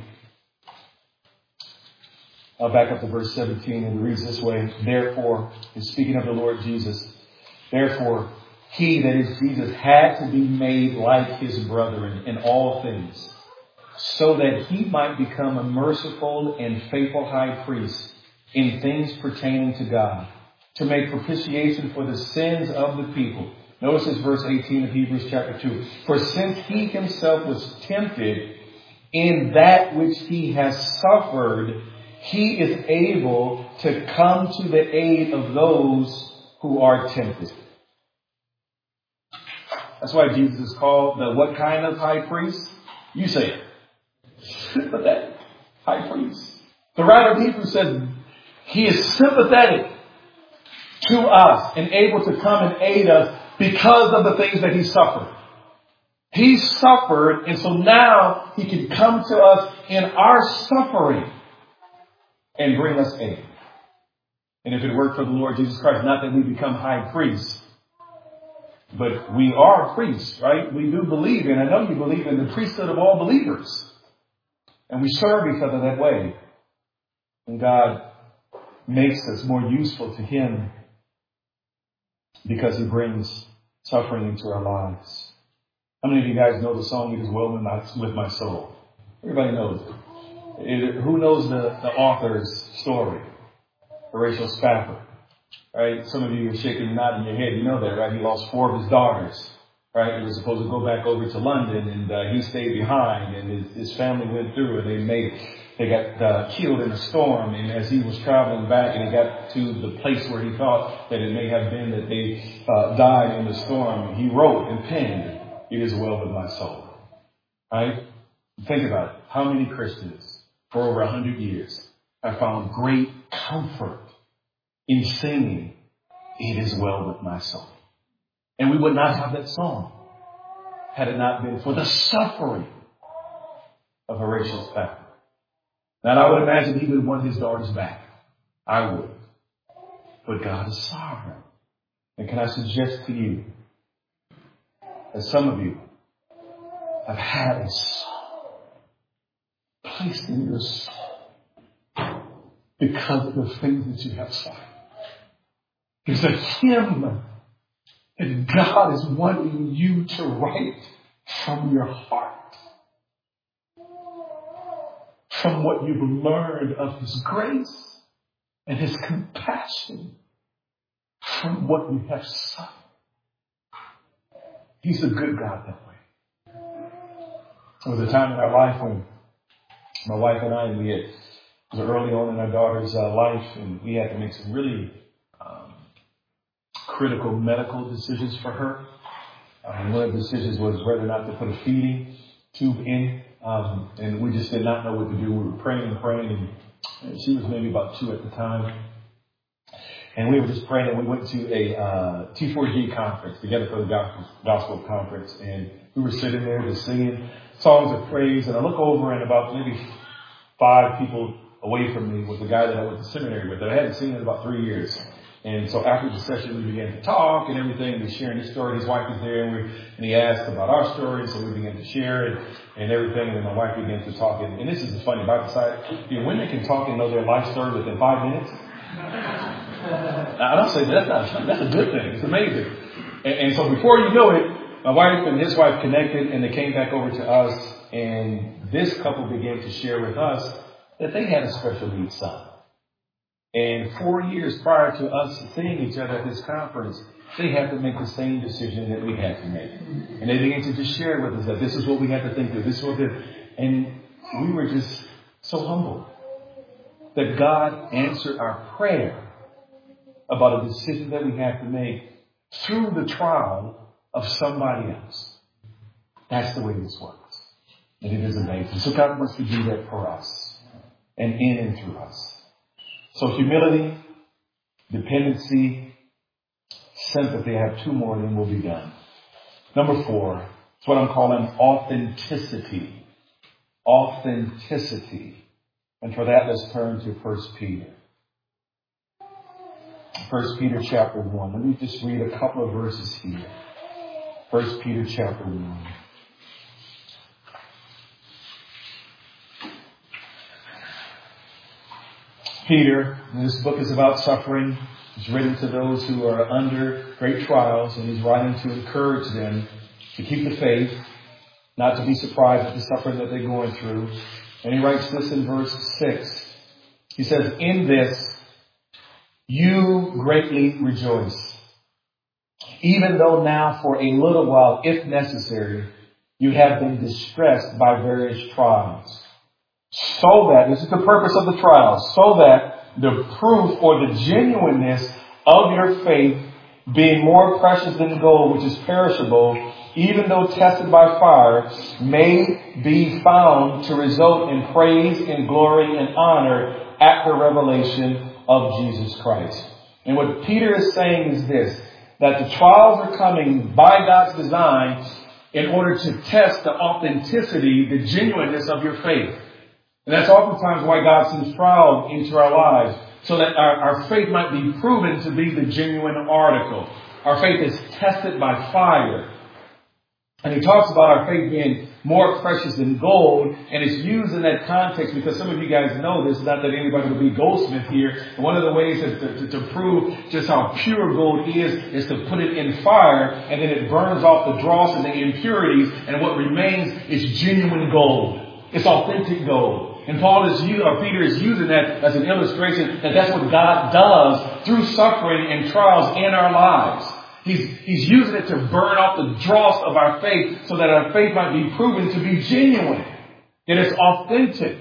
I'll back up to verse 17, and it reads this way. Therefore, it's speaking of the Lord Jesus, therefore, He, that is Jesus, had to be made like His brethren in all things, so that He might become a merciful and faithful high priest in things pertaining to God, to make propitiation for the sins of the people. Notice this verse 18 of Hebrews chapter 2. For since He Himself was tempted in that which He has suffered, He is able to come to the aid of those who are tempted. That's why Jesus is called the what kind of high priest? You say it. Sympathetic high priest. The writer of Hebrews says he is sympathetic to us and able to come and aid us because of the things that he suffered. He suffered, and so now he can come to us in our suffering and bring us aid. And if it worked for the Lord Jesus Christ, not that we become high priests, but we are priests, right? We do believe in, I know you believe in the priesthood of all believers. And we serve each other that way. And God makes us more useful to him because he brings suffering into our lives. How many of you guys know the song, It Is Well With My Soul? Everybody knows it. Who knows the author's story? Horatio Spafford. Right? Some of you are shaking, nodding your head. You know that, right? He lost 4 of his daughters. Right? He was supposed to go back over to London, and he stayed behind, and his family went through it. They got killed in a storm, and as he was traveling back and he got to the place where he thought that it may have been that they died in the storm, he wrote and penned, "It is well with my soul." Right? Think about it. How many Christians for over 100 years have found great comfort in singing, "It is well with my soul"? And we would not have that song had it not been for the suffering of Horatio Spafford. Now, I would imagine he would want his daughters back. I would. But God is sovereign. And can I suggest to you that some of you have had a song placed in your soul because of the things that you have sung? There's a hymn that God is wanting you to write from your heart, from what you've learned of his grace and his compassion, from what you have suffered. He's a good God that way. There was a time in our life when my wife and I, it was early on in our daughter's life, and we had to make some really critical medical decisions for her. One of the decisions was whether or not to put a feeding tube in. And we just did not know what to do. We were praying, and she was maybe about 2 at the time. And we were just praying, and we went to a T4G conference, Together for the Gospel Conference. And we were sitting there just singing songs of praise. And I look over, and about maybe 5 people away from me was the guy that I went to seminary with that I hadn't seen in about 3 years. And so after the session, we began to talk and everything. We were sharing his story. His wife was there, and he asked about our story. So we began to share it and everything. And then my wife began to talk. And this is the funny Bible side. You know, women can talk and know their life story within 5 minutes. Now, I don't say that's a good thing. It's amazing. And so before you know it, my wife and his wife connected, and they came back over to us. And this couple began to share with us that they had a special needs son. And 4 years prior to us seeing each other at this conference, they had to make the same decision that we had to make. And they began to just share with us that this is what we had to think of. This is what and we were just so humbled that God answered our prayer about a decision that we had to make through the trial of somebody else. That's the way this works. And it is amazing. So God wants to do that for us and in and through us. So humility, dependency, sympathy. I have 2 more and then we'll be done. Number 4, it's what I'm calling authenticity. Authenticity. And for that, let's turn to 1 Peter. 1 Peter chapter 1. Let me just read a couple of verses here. 1 Peter chapter 1. Peter, this book is about suffering. It's written to those who are under great trials, and he's writing to encourage them to keep the faith, not to be surprised at the suffering that they're going through. And he writes this in verse 6. He says, "In this you greatly rejoice, even though now for a little while, if necessary, you have been distressed by various trials. So that," this is the purpose of the trials, "so that the proof or the genuineness of your faith, being more precious than gold, which is perishable, even though tested by fire, may be found to result in praise and glory and honor at the revelation of Jesus Christ. And what Peter is saying is this, that the trials are coming by God's design in order to test the authenticity, the genuineness of your faith. And that's oftentimes why God sends trials into our lives, so that our faith might be proven to be the genuine article. Our faith is tested by fire. And he talks about our faith being more precious than gold, and it's used in that context because some of you guys know this, not that anybody will be goldsmith here. And one of the ways to prove just how pure gold is to put it in fire, and then it burns off the dross and the impurities, and what remains is genuine gold. It's authentic gold. And Peter is using that as an illustration that that's what God does through suffering and trials in our lives. He's using it to burn off the dross of our faith so that our faith might be proven to be genuine. That it's authentic.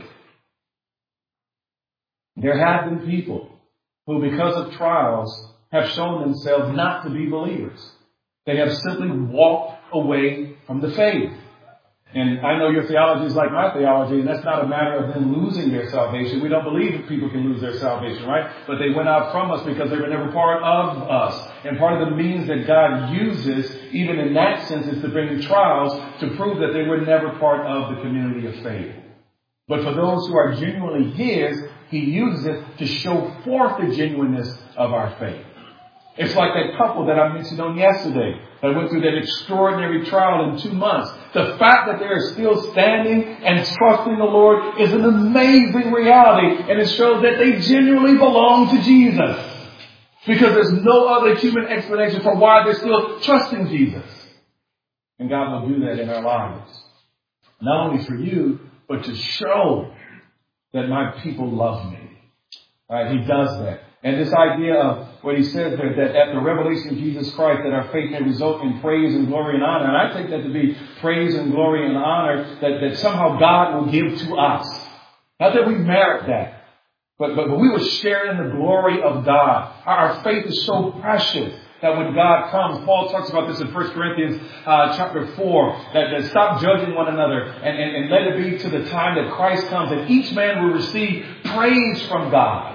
There have been people who, because of trials, have shown themselves not to be believers. They have simply walked away from the faith. And I know your theology is like my theology, and that's not a matter of them losing their salvation. We don't believe that people can lose their salvation, right? But they went out from us because they were never part of us. And part of the means that God uses, even in that sense, is to bring trials to prove that they were never part of the community of faith. But for those who are genuinely His, He uses it to show forth the genuineness of our faith. It's like that couple that I mentioned on yesterday that went through that extraordinary trial in 2 months. The fact that they are still standing and trusting the Lord is an amazing reality. And it shows that they genuinely belong to Jesus. Because there's no other human explanation for why they're still trusting Jesus. And God will do that in our lives. Not only for you, but to show that my people love me. All right, He does that. And this idea of what he says there, that at the revelation of Jesus Christ, that our faith may result in praise and glory and honor. And I take that to be praise and glory and honor that somehow God will give to us. Not that we merit that, but we will share in the glory of God. Our faith is so precious that when God comes, Paul talks about this in 1 Corinthians chapter 4, that stop judging one another and let it be to the time that Christ comes, and each man will receive praise from God.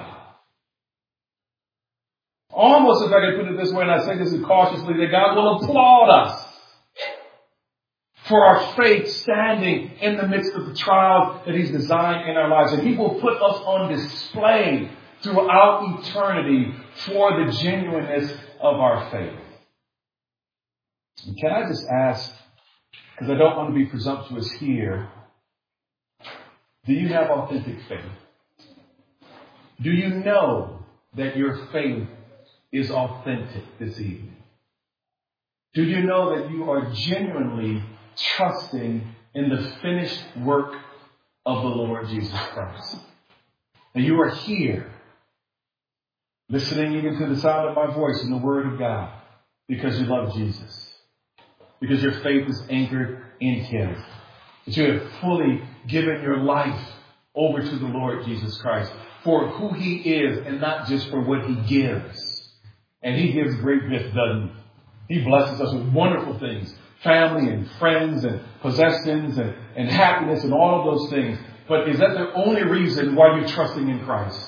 Almost, if I can put it this way, and I say this cautiously, that God will applaud us for our faith standing in the midst of the trials that He's designed in our lives. And He will put us on display throughout eternity for the genuineness of our faith. And can I just ask, because I don't want to be presumptuous here, do you have authentic faith? Do you know that your faith is authentic this evening? Do you know that you are genuinely trusting in the finished work of the Lord Jesus Christ? That you are here, listening even to the sound of my voice in the Word of God, because you love Jesus. Because your faith is anchored in Him. That you have fully given your life over to the Lord Jesus Christ for who He is and not just for what He gives. And He gives great gifts, doesn't He? He blesses us with wonderful things. Family and friends and possessions and happiness and all of those things. But is that the only reason why you're trusting in Christ?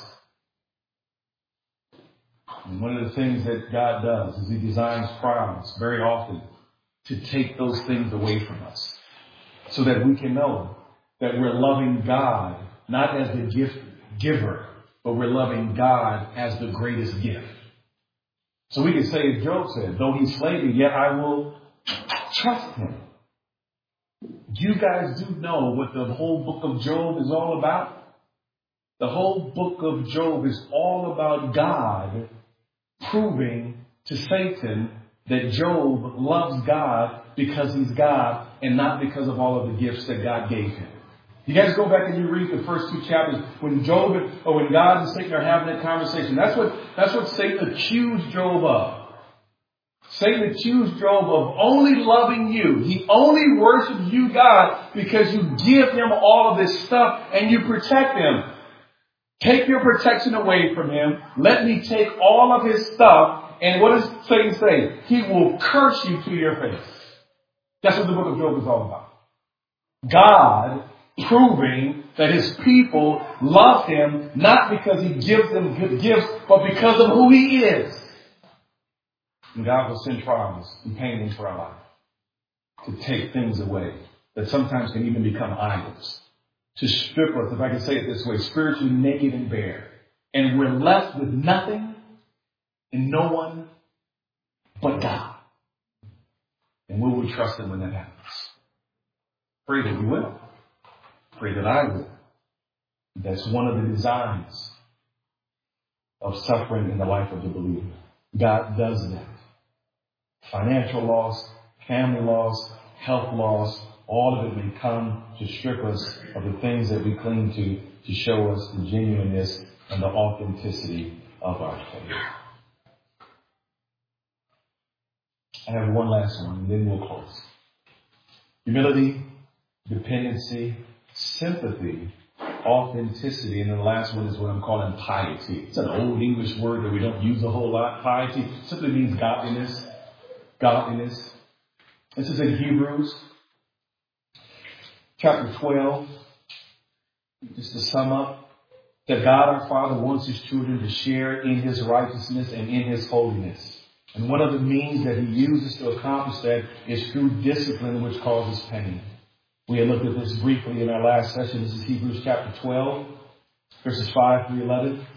And one of the things that God does is He designs trials very often to take those things away from us. So that we can know that we're loving God not as the gift giver, but we're loving God as the greatest gift. So we can say, as Job said, though He slay me, yet I will trust Him. You guys do know what the whole book of Job is all about? The whole book of Job is all about God proving to Satan that Job loves God because he's God and not because of all of the gifts that God gave him. You guys go back and you read the first 2 chapters when God and Satan are having that conversation. That's what Satan accused Job of. Satan accused Job of only loving you. He only worships you, God, because you give him all of this stuff and you protect him. Take your protection away from him. Let me take all of his stuff And what does Satan say? He will curse you to your face. That's what the book of Job is all about. God proving that his people love him not because he gives them good gifts, but because of who he is. And God will send trials and pain into our life to take things away that sometimes can even become idols. To strip us, if I can say it this way, spiritually naked and bare. And we're left with nothing and no one but God. And will we trust him when that happens? Pray that we will. Pray that I will. That's one of the designs of suffering in the life of the believer. God does that. Financial loss, family loss, health loss, all of it may come to strip us of the things that we cling to show us the genuineness and the authenticity of our faith. I have one last one, and then we'll close. Humility, dependency, sympathy, authenticity, and then the last one is what I'm calling piety. It's an old English word that we don't use a whole lot. Piety simply means godliness. Godliness. This is in Hebrews chapter 12. Just to sum up, that God our Father wants his children to share in his righteousness and in his holiness. And one of the means that he uses to accomplish that is through discipline, which causes pain. We had looked at this briefly in our last session. This is Hebrews chapter 12, verses 5 through 11.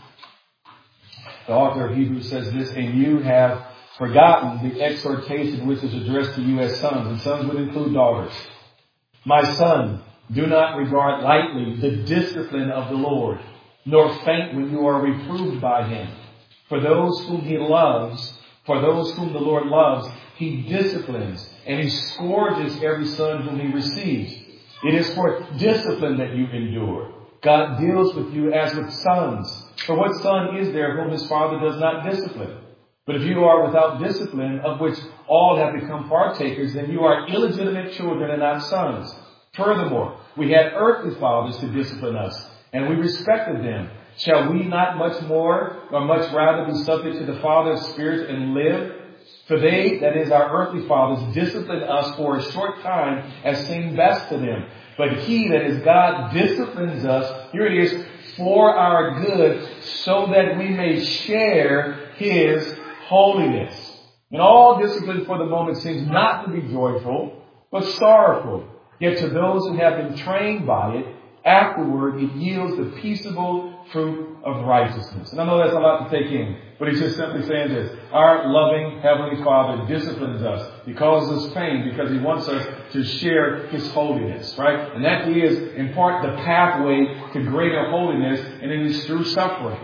The author of Hebrews says this, and you have forgotten the exhortation which is addressed to you as sons, and sons would include daughters. My son, do not regard lightly the discipline of the Lord, nor faint when you are reproved by him. For those whom he loves, for those whom the Lord loves, he disciplines, and he scourges every son whom he receives. It is for discipline that you endure. God deals with you as with sons. For what son is there whom his father does not discipline? But if you are without discipline, of which all have become partakers, then you are illegitimate children and not sons. Furthermore, we had earthly fathers to discipline us, and we respected them. Shall we not much more, or much rather, be subject to the Father of spirits and live? For they, that is our earthly fathers, disciplined us for a short time as seemed best to them. But he, that is God, disciplines us, here it is, for our good, so that we may share his holiness. And all discipline for the moment seems not to be joyful, but sorrowful. Yet to those who have been trained by it, afterward it yields the peaceable fruit of righteousness. And I know that's a lot to take in, but he's just simply saying this. Our loving Heavenly Father disciplines us. He causes us pain because he wants us to share his holiness, right? And that is, in part, the pathway to greater holiness, and it is through suffering.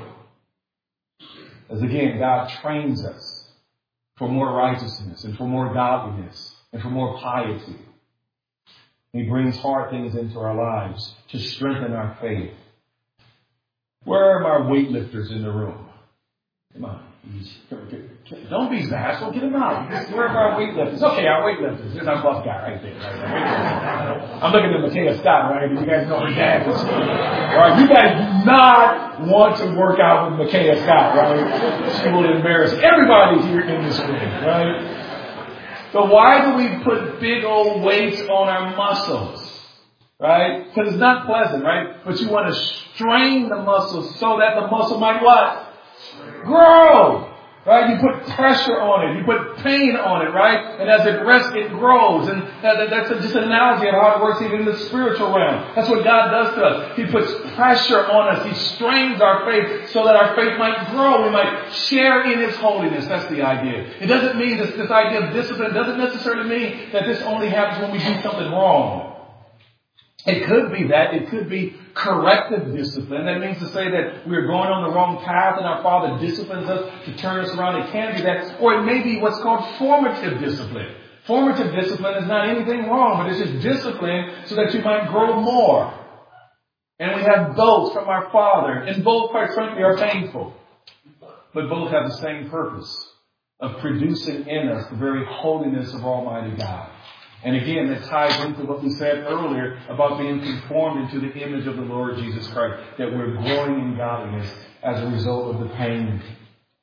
As again, God trains us for more righteousness and for more godliness and for more piety. He brings hard things into our lives to strengthen our faith. Where are my weightlifters in the room? Come on. Don't be bashful. Get them out. Where are our weightlifters? Okay, our weightlifters. There's our buff guy right there. I'm looking at Micaiah Scott, right? You guys know her dad is. Right? You guys do not want to work out with Micaiah Scott, right? She will embarrass everybody here in this room, right? So why do we put big old weights on our muscles? Right? Because it's not pleasant, right? But you want to strain the muscles so that the muscle might what? Grow. Right? You put pressure on it. You put pain on it, right? And as it rests, it grows. And that's just an analogy of how it works even in the spiritual realm. That's what God does to us. He puts pressure on us. He strains our faith so that our faith might grow. We might share in his holiness. That's the idea. It doesn't mean this idea of discipline doesn't necessarily mean that this only happens when we do something wrong. It could be that. It could be corrective discipline. That means to say that we're going on the wrong path and our Father disciplines us to turn us around. It can be that. Or it may be what's called formative discipline. Formative discipline is not anything wrong, but it's just discipline so that you might grow more. And we have both from our Father. And both, quite frankly, are painful. But both have the same purpose of producing in us the very holiness of Almighty God. And again, that ties into what we said earlier about being conformed into the image of the Lord Jesus Christ, that we're growing in godliness as a result of the pain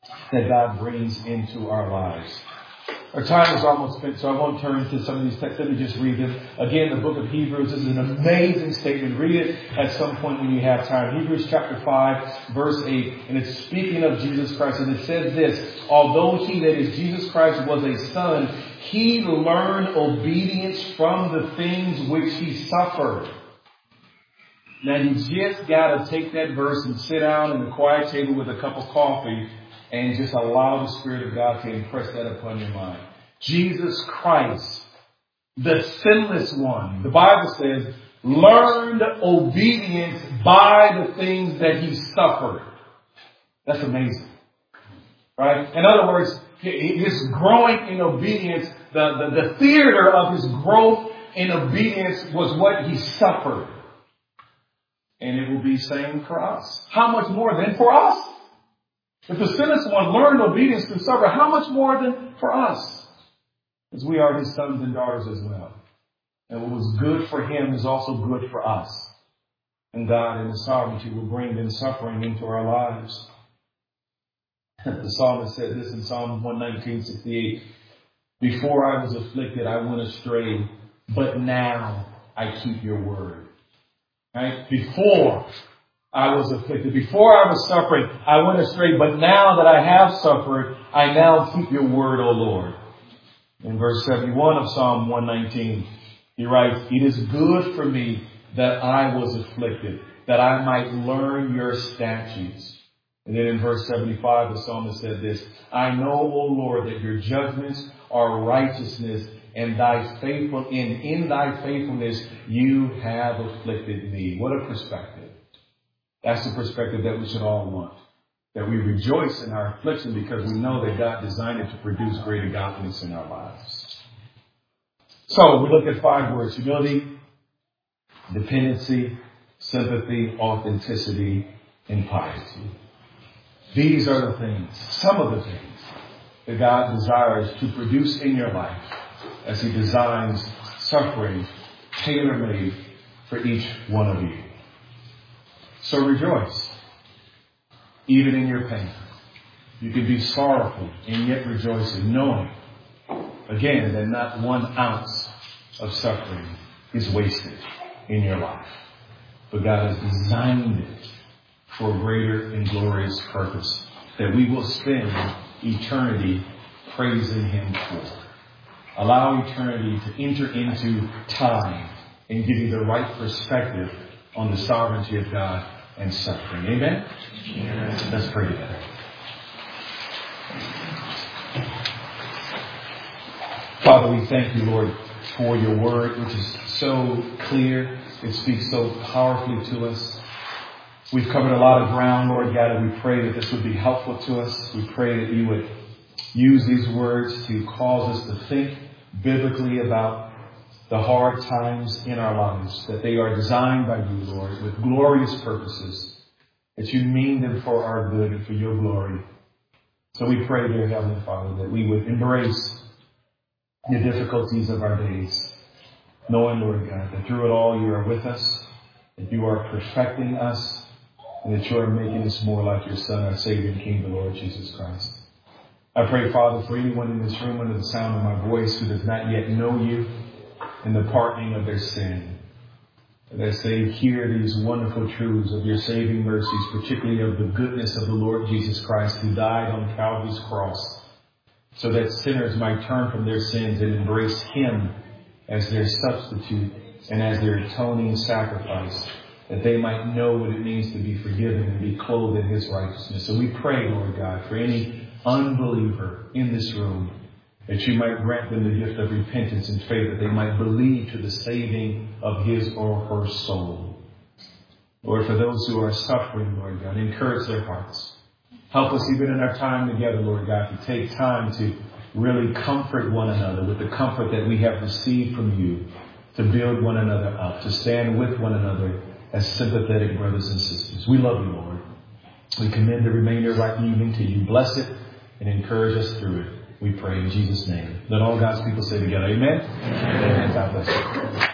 that God brings into our lives. Our time is almost spent, so I won't turn to some of these texts. Let me just read them. Again, the book of Hebrews is an amazing statement. Read it at some point when you have time. Hebrews chapter 5, verse 8. And it's speaking of Jesus Christ. And it says this: although he, that is Jesus Christ, was a son, he learned obedience from the things which he suffered. Now you just got to take that verse and sit down in the quiet table with a cup of coffee and just allow the Spirit of God to impress that upon your mind. Jesus Christ, the sinless one, the Bible says, learned obedience by the things that he suffered. That's amazing. Right? In other words, his growing in obedience, the theater of his growth in obedience was what he suffered. And it will be same for us. How much more than for us? If the sinless one learned obedience through suffering, how much more than for us? Because we are his sons and daughters as well. And what was good for him is also good for us. And God in his sovereignty will bring in suffering into our lives. The psalmist said this in Psalm 119:68. Before I was afflicted, I went astray, but now I keep your word. Right? Before I was afflicted, before I was suffering, I went astray, but now that I have suffered, I now keep your word, O Lord. In verse 71 of Psalm 119, he writes, it is good for me that I was afflicted, that I might learn your statutes. And then in verse 75, the psalmist said this: I know, O Lord, that your judgments are righteousness, and in thy faithfulness you have afflicted me. What a perspective. That's the perspective that we should all want. That we rejoice in our affliction because we know that God designed it to produce greater godliness in our lives. So we look at 5 words: humility, dependency, sympathy, authenticity, and piety. These are the things, some of the things, that God desires to produce in your life as he designs suffering tailor-made for each one of you. So rejoice, even in your pain. You can be sorrowful and yet rejoicing, knowing, again, that not 1 ounce of suffering is wasted in your life. But God has designed it for a greater and glorious purpose that we will spend eternity praising him for. Allow eternity to enter into time and give you the right perspective on the sovereignty of God and suffering. Amen? Amen. Let's pray together. Father, we thank you, Lord, for your word, which is so clear. It speaks so powerfully to us. We've covered a lot of ground, Lord God, and we pray that this would be helpful to us. We pray that you would use these words to cause us to think biblically about the hard times in our lives, that they are designed by you, Lord, with glorious purposes, that you mean them for our good and for your glory. So we pray, dear Heavenly Father, that we would embrace the difficulties of our days, knowing, Lord God, that through it all you are with us, that you are perfecting us, and that you are making us more like your Son, our Savior and King, the Lord Jesus Christ. I pray, Father, for anyone in this room under the sound of my voice who does not yet know you and the pardoning of their sin, that as they hear these wonderful truths of your saving mercies, particularly of the goodness of the Lord Jesus Christ who died on Calvary's cross, so that sinners might turn from their sins and embrace him as their substitute and as their atoning sacrifice, that they might know what it means to be forgiven and be clothed in his righteousness. So we pray, Lord God, for any unbeliever in this room, that you might grant them the gift of repentance and faith, that they might believe to the saving of his or her soul. Lord, for those who are suffering, Lord God, encourage their hearts. Help us even in our time together, Lord God, to take time to really comfort one another with the comfort that we have received from you, to build one another up, to stand with one another as sympathetic brothers and sisters. We love you, Lord. We commend the remainder of our evening to you. Bless it and encourage us through it. We pray in Jesus' name. Let all God's people say together, amen? Amen. God bless you.